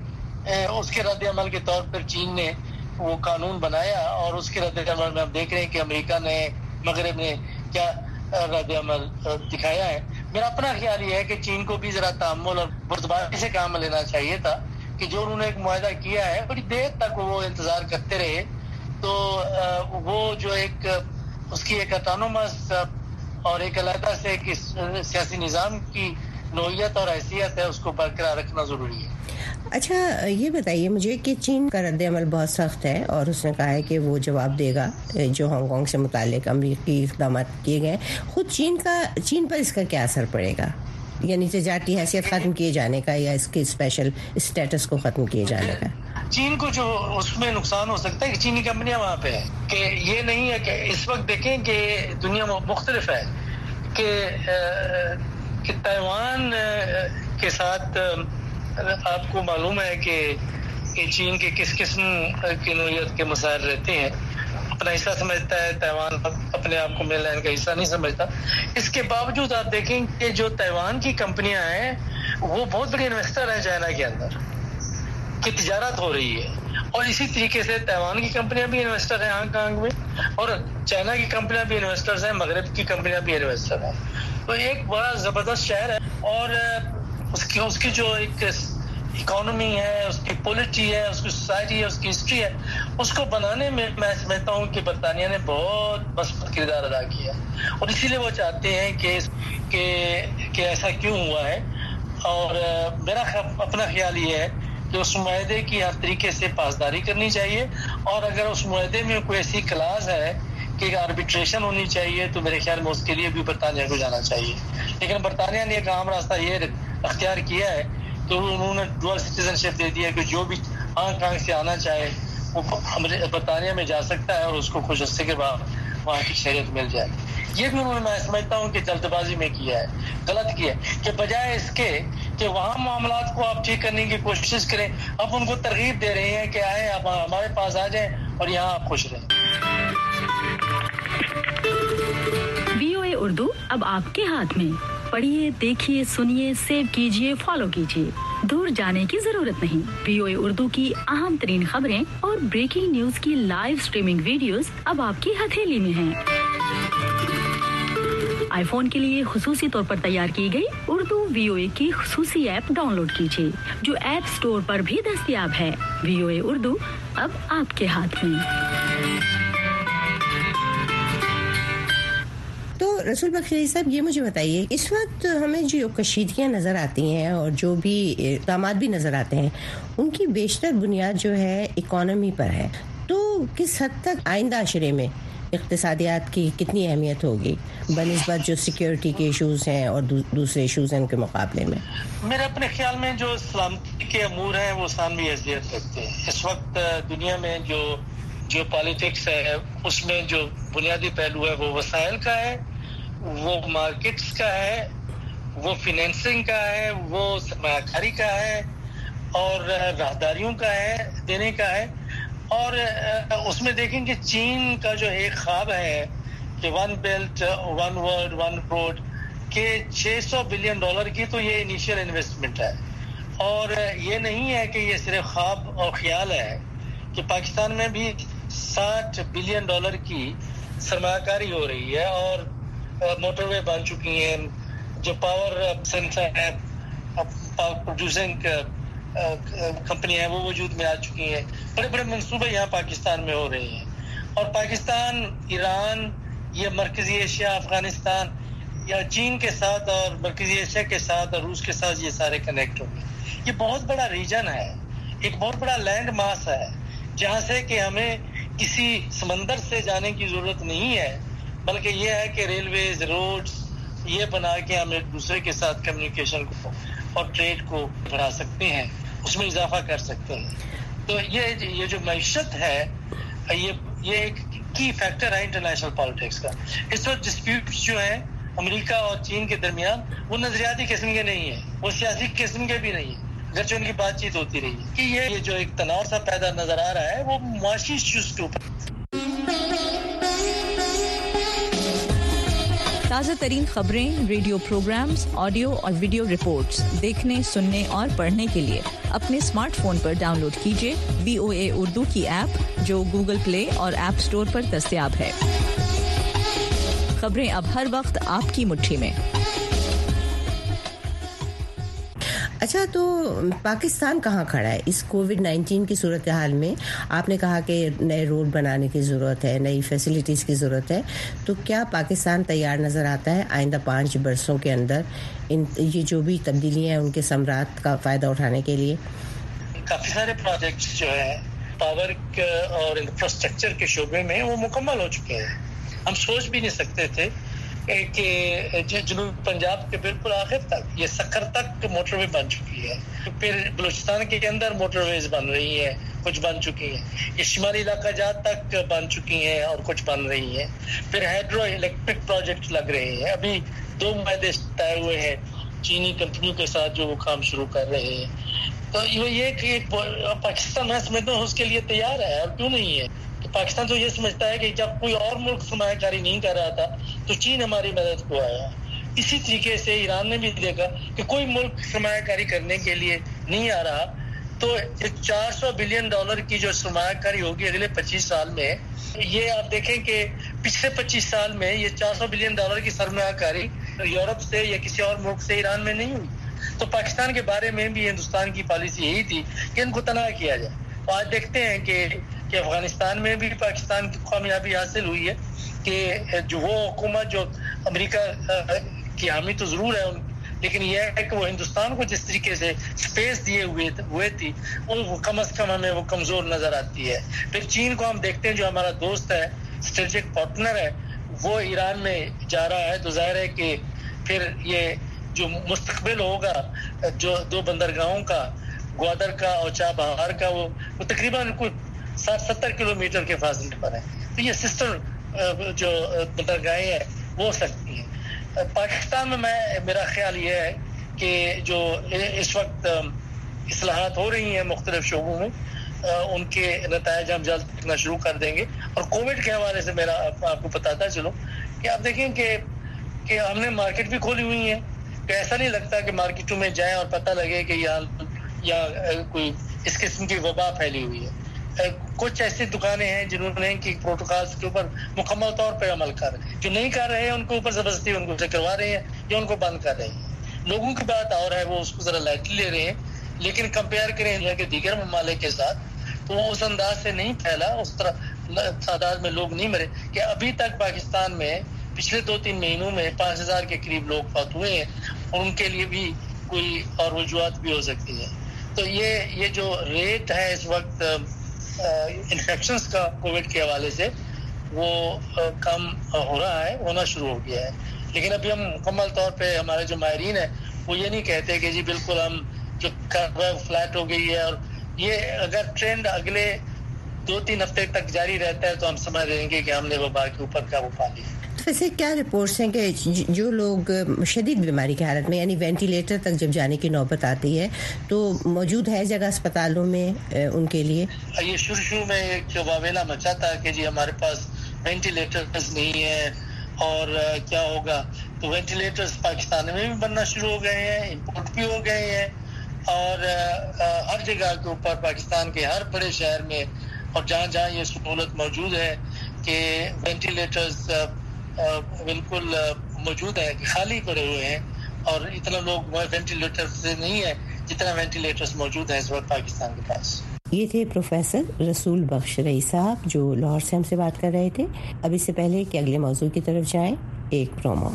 کے رد عمل کے طور پر چین نے وہ قانون بنایا اور اس کے رد عمل میں ہم دیکھ رہے ہیں کہ امریکہ نے، مغرب نے کیا رد عمل دکھایا ہے. میرا اپنا خیال یہ ہے کہ چین کو بھی ذرا تحمل اور بردباری سے کام لینا چاہیے تھا کہ جو انہوں نے ایک معاہدہ کیا ہے بڑی دیر تک وہ انتظار کرتے رہے تو وہ جو ایک اس کی ایک اٹانومس اور ایک علیحدہ سے ایک سیاسی نظام کی نوعیت اور حیثیت ہے اس کو برقرار رکھنا ضروری ہے. اچھا یہ بتائیے مجھے کہ چین کا رد عمل بہت سخت ہے اور اس نے کہا ہے کہ وہ جواب دے گا جو ہانگ کانگ سے متعلق امریکی اقدامات کیے گئے. خود چین پر اس کا کیا اثر پڑے گا، یعنی تجارتی حیثیت ختم کیے جانے کا یا اس کے اسپیشل اسٹیٹس کو ختم کیے جانے کا؟ چین کو جو اس میں نقصان ہو سکتا ہے کہ چینی کمپنیاں وہاں پہ ہیں کہ یہ نہیں ہے کہ اس وقت دیکھیں کہ دنیا مختلف ہے کہ تائیوان کے ساتھ آپ کو معلوم ہے کہ چین کے کس قسم کی نوعیت کے مسائل رہتے ہیں. اپنا حصہ سمجھتا ہے تائیوان، اپنے آپ کو مین لینڈ کا حصہ نہیں سمجھتا. اس کے باوجود آپ دیکھیں کہ جو تائیوان کی کمپنیاں ہیں وہ بہت بڑی انویسٹر ہیں چائنا کے اندر کی تجارت ہو رہی ہے اور اسی طریقے سے تائیوان کی کمپنیاں بھی انویسٹر ہیں ہانگ کانگ میں اور چائنا کی کمپنیاں بھی انویسٹرز ہیں، مغرب کی کمپنیاں بھی انویسٹر ہیں. تو ایک بڑا زبردست شہر ہے اور اس کی جو ایک اکانومی ہے، اس کی پولیٹی ہے، اس کی سوسائٹی ہے، اس کی ہسٹری ہے، اس کو بنانے میں میں سمجھتا ہوں کہ برطانیہ نے بہت مثبت کردار ادا کیا اور اسی لیے وہ چاہتے ہیں کہ ایسا کیوں ہوا ہے. اور میرا اپنا خیال یہ ہے کہ اس معاہدے کی ہر طریقے سے پاسداری کرنی چاہیے اور اگر اس معاہدے میں کوئی ایسی کلاز ہے کہ آربیٹریشن ہونی چاہیے تو میرے خیال میں اس کے لیے بھی برطانیہ کو جانا چاہیے. لیکن برطانیہ نے ایک عام راستہ یہ اختیار کیا ہے تو انہوں نے ڈوئل سٹیزن شپ دے دیا کہ جو بھی ہانگ کانگ سے آنا چاہے وہ برطانیہ میں جا سکتا ہے اور اس کو کچھ عرصے کے بعد وہاں کی شہریت مل جائے. یہ بھی انہوں نے میں سمجھتا ہوں کہ جلد بازی میں کیا ہے، غلط کیا ہے کہ بجائے اس کے کہ وہاں معاملات کو آپ ٹھیک کرنے کی کوشش کریں آپ ان کو ترغیب دے رہے ہیں کہ آئیں آپ ہمارے پاس آ جائیں اور یہاں آپ خوش رہیں. VOA اردو اب آپ کے ہاتھ میں. پڑھیے، دیکھیے، سنیے، سیو کیجیے، فالو کیجیے. دور جانے کی ضرورت نہیں. VOA اردو کی اہم ترین خبریں اور بریکنگ نیوز کی لائیو سٹریمنگ ویڈیوز اب آپ کی ہتھیلی میں ہیں. آئی فون کے لیے خصوصی طور پر تیار کی گئی اردو VOA کی خصوصی ایپ ڈاؤن لوڈ کیجیے جو ایپ سٹور پر بھی دستیاب ہے. VOA اردو اب آپ کے ہاتھ میں. تو رسول بخشی صاحب یہ مجھے بتائیے اس وقت ہمیں جو کشیدگیاں نظر آتی ہیں اور جو بھی اقدامات بھی نظر آتے ہیں ان کی بیشتر بنیاد جو ہے اکانومی پر ہے. تو کس حد تک آئندہ عشرے میں اقتصادیات کی کتنی اہمیت ہوگی بنسبت جو سیکیورٹی کے ایشوز ہیں اور دوسرے ایشوز ہیں ان کے مقابلے میں؟ میرے اپنے خیال میں جو سلامتی کے امور ہیں وہ ثانوی حیثیت رکھتے ہیں. اس وقت دنیا میں جو پالیٹکس ہے اس میں جو بنیادی پہلو ہے وہ وسائل کا ہے، وہ مارکیٹس کا ہے، وہ فیننسنگ کا ہے، وہ سرمایہ کاری کا ہے اور راہداریوں کا ہے, دینے کا ہے. اور اس میں دیکھیں کہ چین کا جو ایک خواب ہے کہ one belt one world one road کے $600 بلین کی, تو یہ انیشیل انویسٹمنٹ ہے. اور یہ نہیں ہے کہ یہ صرف خواب اور خیال ہے کہ پاکستان میں بھی $60 بلین کی سرمایہ کاری ہو رہی ہے اور موٹر وے بن چکی ہیں, جو پاور سینٹر ہے, پاور پروڈیوسنگ کمپنی ہے, وہ وجود میں آ چکی ہیں. بڑے بڑے منصوبے یہاں پاکستان میں ہو رہے ہیں. اور پاکستان, ایران, یہ مرکزی ایشیا, افغانستان یا چین کے ساتھ اور مرکزی ایشیا کے ساتھ اور روس کے ساتھ یہ سارے کنیکٹ ہو گئے. یہ بہت بڑا ریجن ہے, ایک بہت بڑا لینڈ ماس ہے, جہاں سے کہ ہمیں کسی سمندر سے جانے کی ضرورت نہیں ہے, بلکہ یہ ہے کہ ریلویز, روڈز یہ بنا کے ہم ایک دوسرے کے ساتھ کمیونیکیشن کو اور ٹریڈ کو بڑھا سکتے ہیں, اس میں اضافہ کر سکتے ہیں. تو یہ جو معیشت ہے, یہ ایک کی فیکٹر ہے انٹرنیشنل پالیٹکس کا. اس وقت ڈسپیوٹس جو ہیں امریکہ اور چین کے درمیان, وہ نظریاتی قسم کے نہیں ہیں, وہ سیاسی قسم کے بھی نہیں ہیں, اگرچہ ان کی بات چیت ہوتی رہی ہے. کہ یہ جو ایک تناؤ سا پیدا نظر آ رہا ہے, وہ معاشی ایشوز کے اوپر. تازہ ترین خبریں, ریڈیو پروگرامز, آڈیو اور ویڈیو رپورٹس دیکھنے, سننے اور پڑھنے کے لیے اپنے اسمارٹ فون پر ڈاؤن لوڈ کیجیے VOA اردو کی ایپ, جو گوگل پلے اور ایپ سٹور پر دستیاب ہے. خبریں اب ہر وقت آپ کی مٹھی میں. اچھا, تو پاکستان کہاں کھڑا ہے اس کووڈ-19 کی صورتحال میں؟ آپ نے کہا کہ نئے روڈ بنانے کی ضرورت ہے, نئی فیسلٹیز کی ضرورت ہے, تو کیا پاکستان تیار نظر آتا ہے آئندہ 5 برسوں کے اندر یہ جو بھی تبدیلیاں ہیں ان کے ثمرات کا فائدہ اٹھانے کے لیے؟ کافی سارے پروجیکٹس جو ہیں پاور اور انفراسٹرکچر کے شعبے میں وہ مکمل ہو چکے ہیں. ہم سوچ بھی نہیں سکتے تھے کہ جنوب پنجاب کے بالکل آخر تک, یہ سکر تک موٹر وے بن چکی ہے. پھر بلوچستان کے اندر موٹر ویز بن رہی ہیں, کچھ بن چکی ہیں. یہ شمالی علاقہ جات تک بن چکی ہیں اور کچھ بن رہی ہیں. پھر ہائیڈرو الیکٹرک پروجیکٹ لگ رہے ہیں. ابھی 2 معاہدے طے ہوئے ہیں چینی کمپنیوں کے ساتھ, جو وہ کام شروع کر رہے ہیں. تو یہ کہ پاکستان, میں سمجھتا ہوں اس کے لیے تیار ہے. اور کیوں نہیں ہے؟ پاکستان تو یہ سمجھتا ہے کہ جب کوئی اور ملک سرمایہ کاری نہیں کر رہا تھا تو چین ہماری مدد کو آیا. اسی طریقے سے ایران نے بھی دیکھا کہ کوئی ملک سرمایہ کاری کرنے کے لیے نہیں آ رہا, تو $400 بلین کی جو سرمایہ کاری ہوگی اگلے 25 سال میں, یہ آپ دیکھیں کہ پچھلے 25 سال میں یہ $400 بلین کی سرمایہ کاری یورپ سے یا کسی اور ملک سے ایران میں نہیں ہوئی. تو پاکستان کے بارے میں بھی ہندوستان کی پالیسی یہی تھی کہ ان کو تنہا کیا جائے. آج دیکھتے ہیں کہ افغانستان میں بھی پاکستان کی کامیابی حاصل ہوئی ہے کہ جو وہ حکومت جو امریکہ کی حامی تو ضرور ہے, لیکن یہ ہے کہ وہ ہندوستان کو جس طریقے سے سپیس دیے ہوئے تھی, وہ کم از کم ہمیں وہ کمزور نظر آتی ہے. پھر چین کو ہم دیکھتے ہیں جو ہمارا دوست ہے, اسٹریٹجک پارٹنر ہے, وہ ایران میں جا رہا ہے. تو ظاہر ہے کہ پھر یہ جو مستقبل ہوگا جو 2 بندرگاہوں کا, گوادر کا اور چابہار کا, وہ تقریباً کوئی 60-70 کلومیٹر کے فاصلے پر ہے. تو یہ سسٹر جو بندرگاہیں ہیں وہ ہو سکتی ہیں. پاکستان میں میرا خیال یہ ہے کہ جو اس وقت اصلاحات ہو رہی ہیں مختلف شعبوں میں, ان کے نتائج ہم جلد دیکھنا شروع کر دیں گے. اور کووڈ کے حوالے سے میرا آپ کو بتاتا چلو کہ آپ دیکھیں کہ ہم نے مارکیٹ بھی کھولی ہوئی ہیں. کہ ایسا نہیں لگتا کہ مارکیٹوں میں جائیں اور پتہ لگے کہ یہاں کوئی اس قسم کی وبا پھیلی ہوئی ہے. کچھ ایسی دکانیں ہیں جنہوں نے کہ پروٹوکالز کے اوپر مکمل طور پہ عمل کر رہے ہیں. جو نہیں کر رہے ہیں ان کو اوپر زبردستی ان کو کروا رہے ہیں یا ان کو بند کر رہے ہیں. لوگوں کی بات اور ہے, وہ اس کو ذرا لائٹلی لے رہے ہیں, لیکن کمپیئر کریں انڈیا کے دیگر ممالک کے ساتھ تو وہ اس انداز سے نہیں پھیلا, اس طرح تعداد میں لوگ نہیں مرے. کہ ابھی تک پاکستان میں پچھلے 2-3 مہینوں میں 5000 کے قریب لوگ فوت ہوئے ہیں, اور ان کے لیے بھی کوئی اور وجوہات بھی ہو سکتی ہیں. تو یہ جو ریٹ ہے اس وقت انفیکشنز کا کووڈ کے حوالے سے, وہ کم ہو رہا ہے, ہونا شروع ہو گیا ہے. لیکن ابھی ہم مکمل طور پہ, ہمارے جو ماہرین ہیں وہ یہ نہیں کہتے کہ جی بالکل ہم جو فلیٹ ہو گئی ہے. اور یہ اگر ٹرینڈ اگلے 2-3 ہفتے تک جاری رہتا ہے تو ہم سمجھ رہیں گے کہ ہم نے وبا کے اوپر قابو پا لیا. वैसे क्या रिपोर्ट्स हैं कि जो लोग शदीद बीमारी की हालत में यानी वेंटिलेटर तक जब जाने की नौबत आती है तो मौजूद है जगह अस्पतालों में उनके लिए? ये शुरू में एक वावेला मचा था कि जी हमारे पास वेंटिलेटर्स नहीं है और क्या होगा, तो वेंटिलेटर्स पाकिस्तान में भी बनना शुरू हो गए हैं, इंपोर्ट भी हो गए हैं और हर जगह के ऊपर पाकिस्तान के हर बड़े शहर में और जहाँ जहाँ ये सहूलत मौजूद है कि वेंटिलेटर्स बिल्कुल मौजूद है, खाली पड़े हुए हैं और इतना लोग वेंटिलेटर से नहीं है जितना वेंटिलेटर्स मौजूद है इस वक्त पाकिस्तान के पास। ये थे प्रोफेसर रसूल बख्श रई साहब जो लाहौर से हमसे बात कर रहे थे। अब इससे पहले कि अगले मौजू की तरफ जाएं, एक प्रोमो।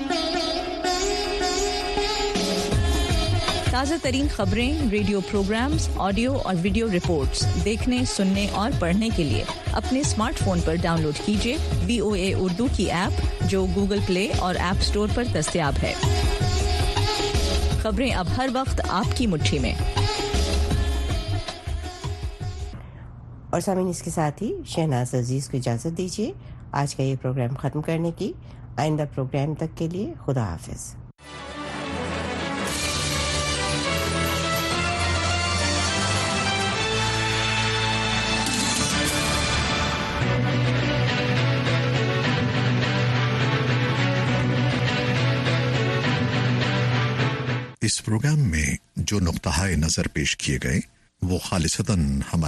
ताज़ा तरीन खबरें, रेडियो प्रोग्राम्स, ऑडियो और वीडियो रिपोर्ट्स देखने, सुनने और पढ़ने के लिए अपने स्मार्टफोन पर डाउनलोड कीजिए VOA उर्दू की ऐप जो गूगल प्ले और ऐप स्टोर पर दस्तयाब है। खबरें अब हर वक्त आपकी मुट्ठी में। और सामीन इसके साथ ही शहनाज अजीज को इजाज़त दीजिए आज का ये प्रोग्राम ख़त्म करने की। आइंदा प्रोग्राम तक के लिए खुदा हाफिज़। इस प्रोग्राम में जो नुक्ता नज़र पेश किए गए वो खालिसतन हमारे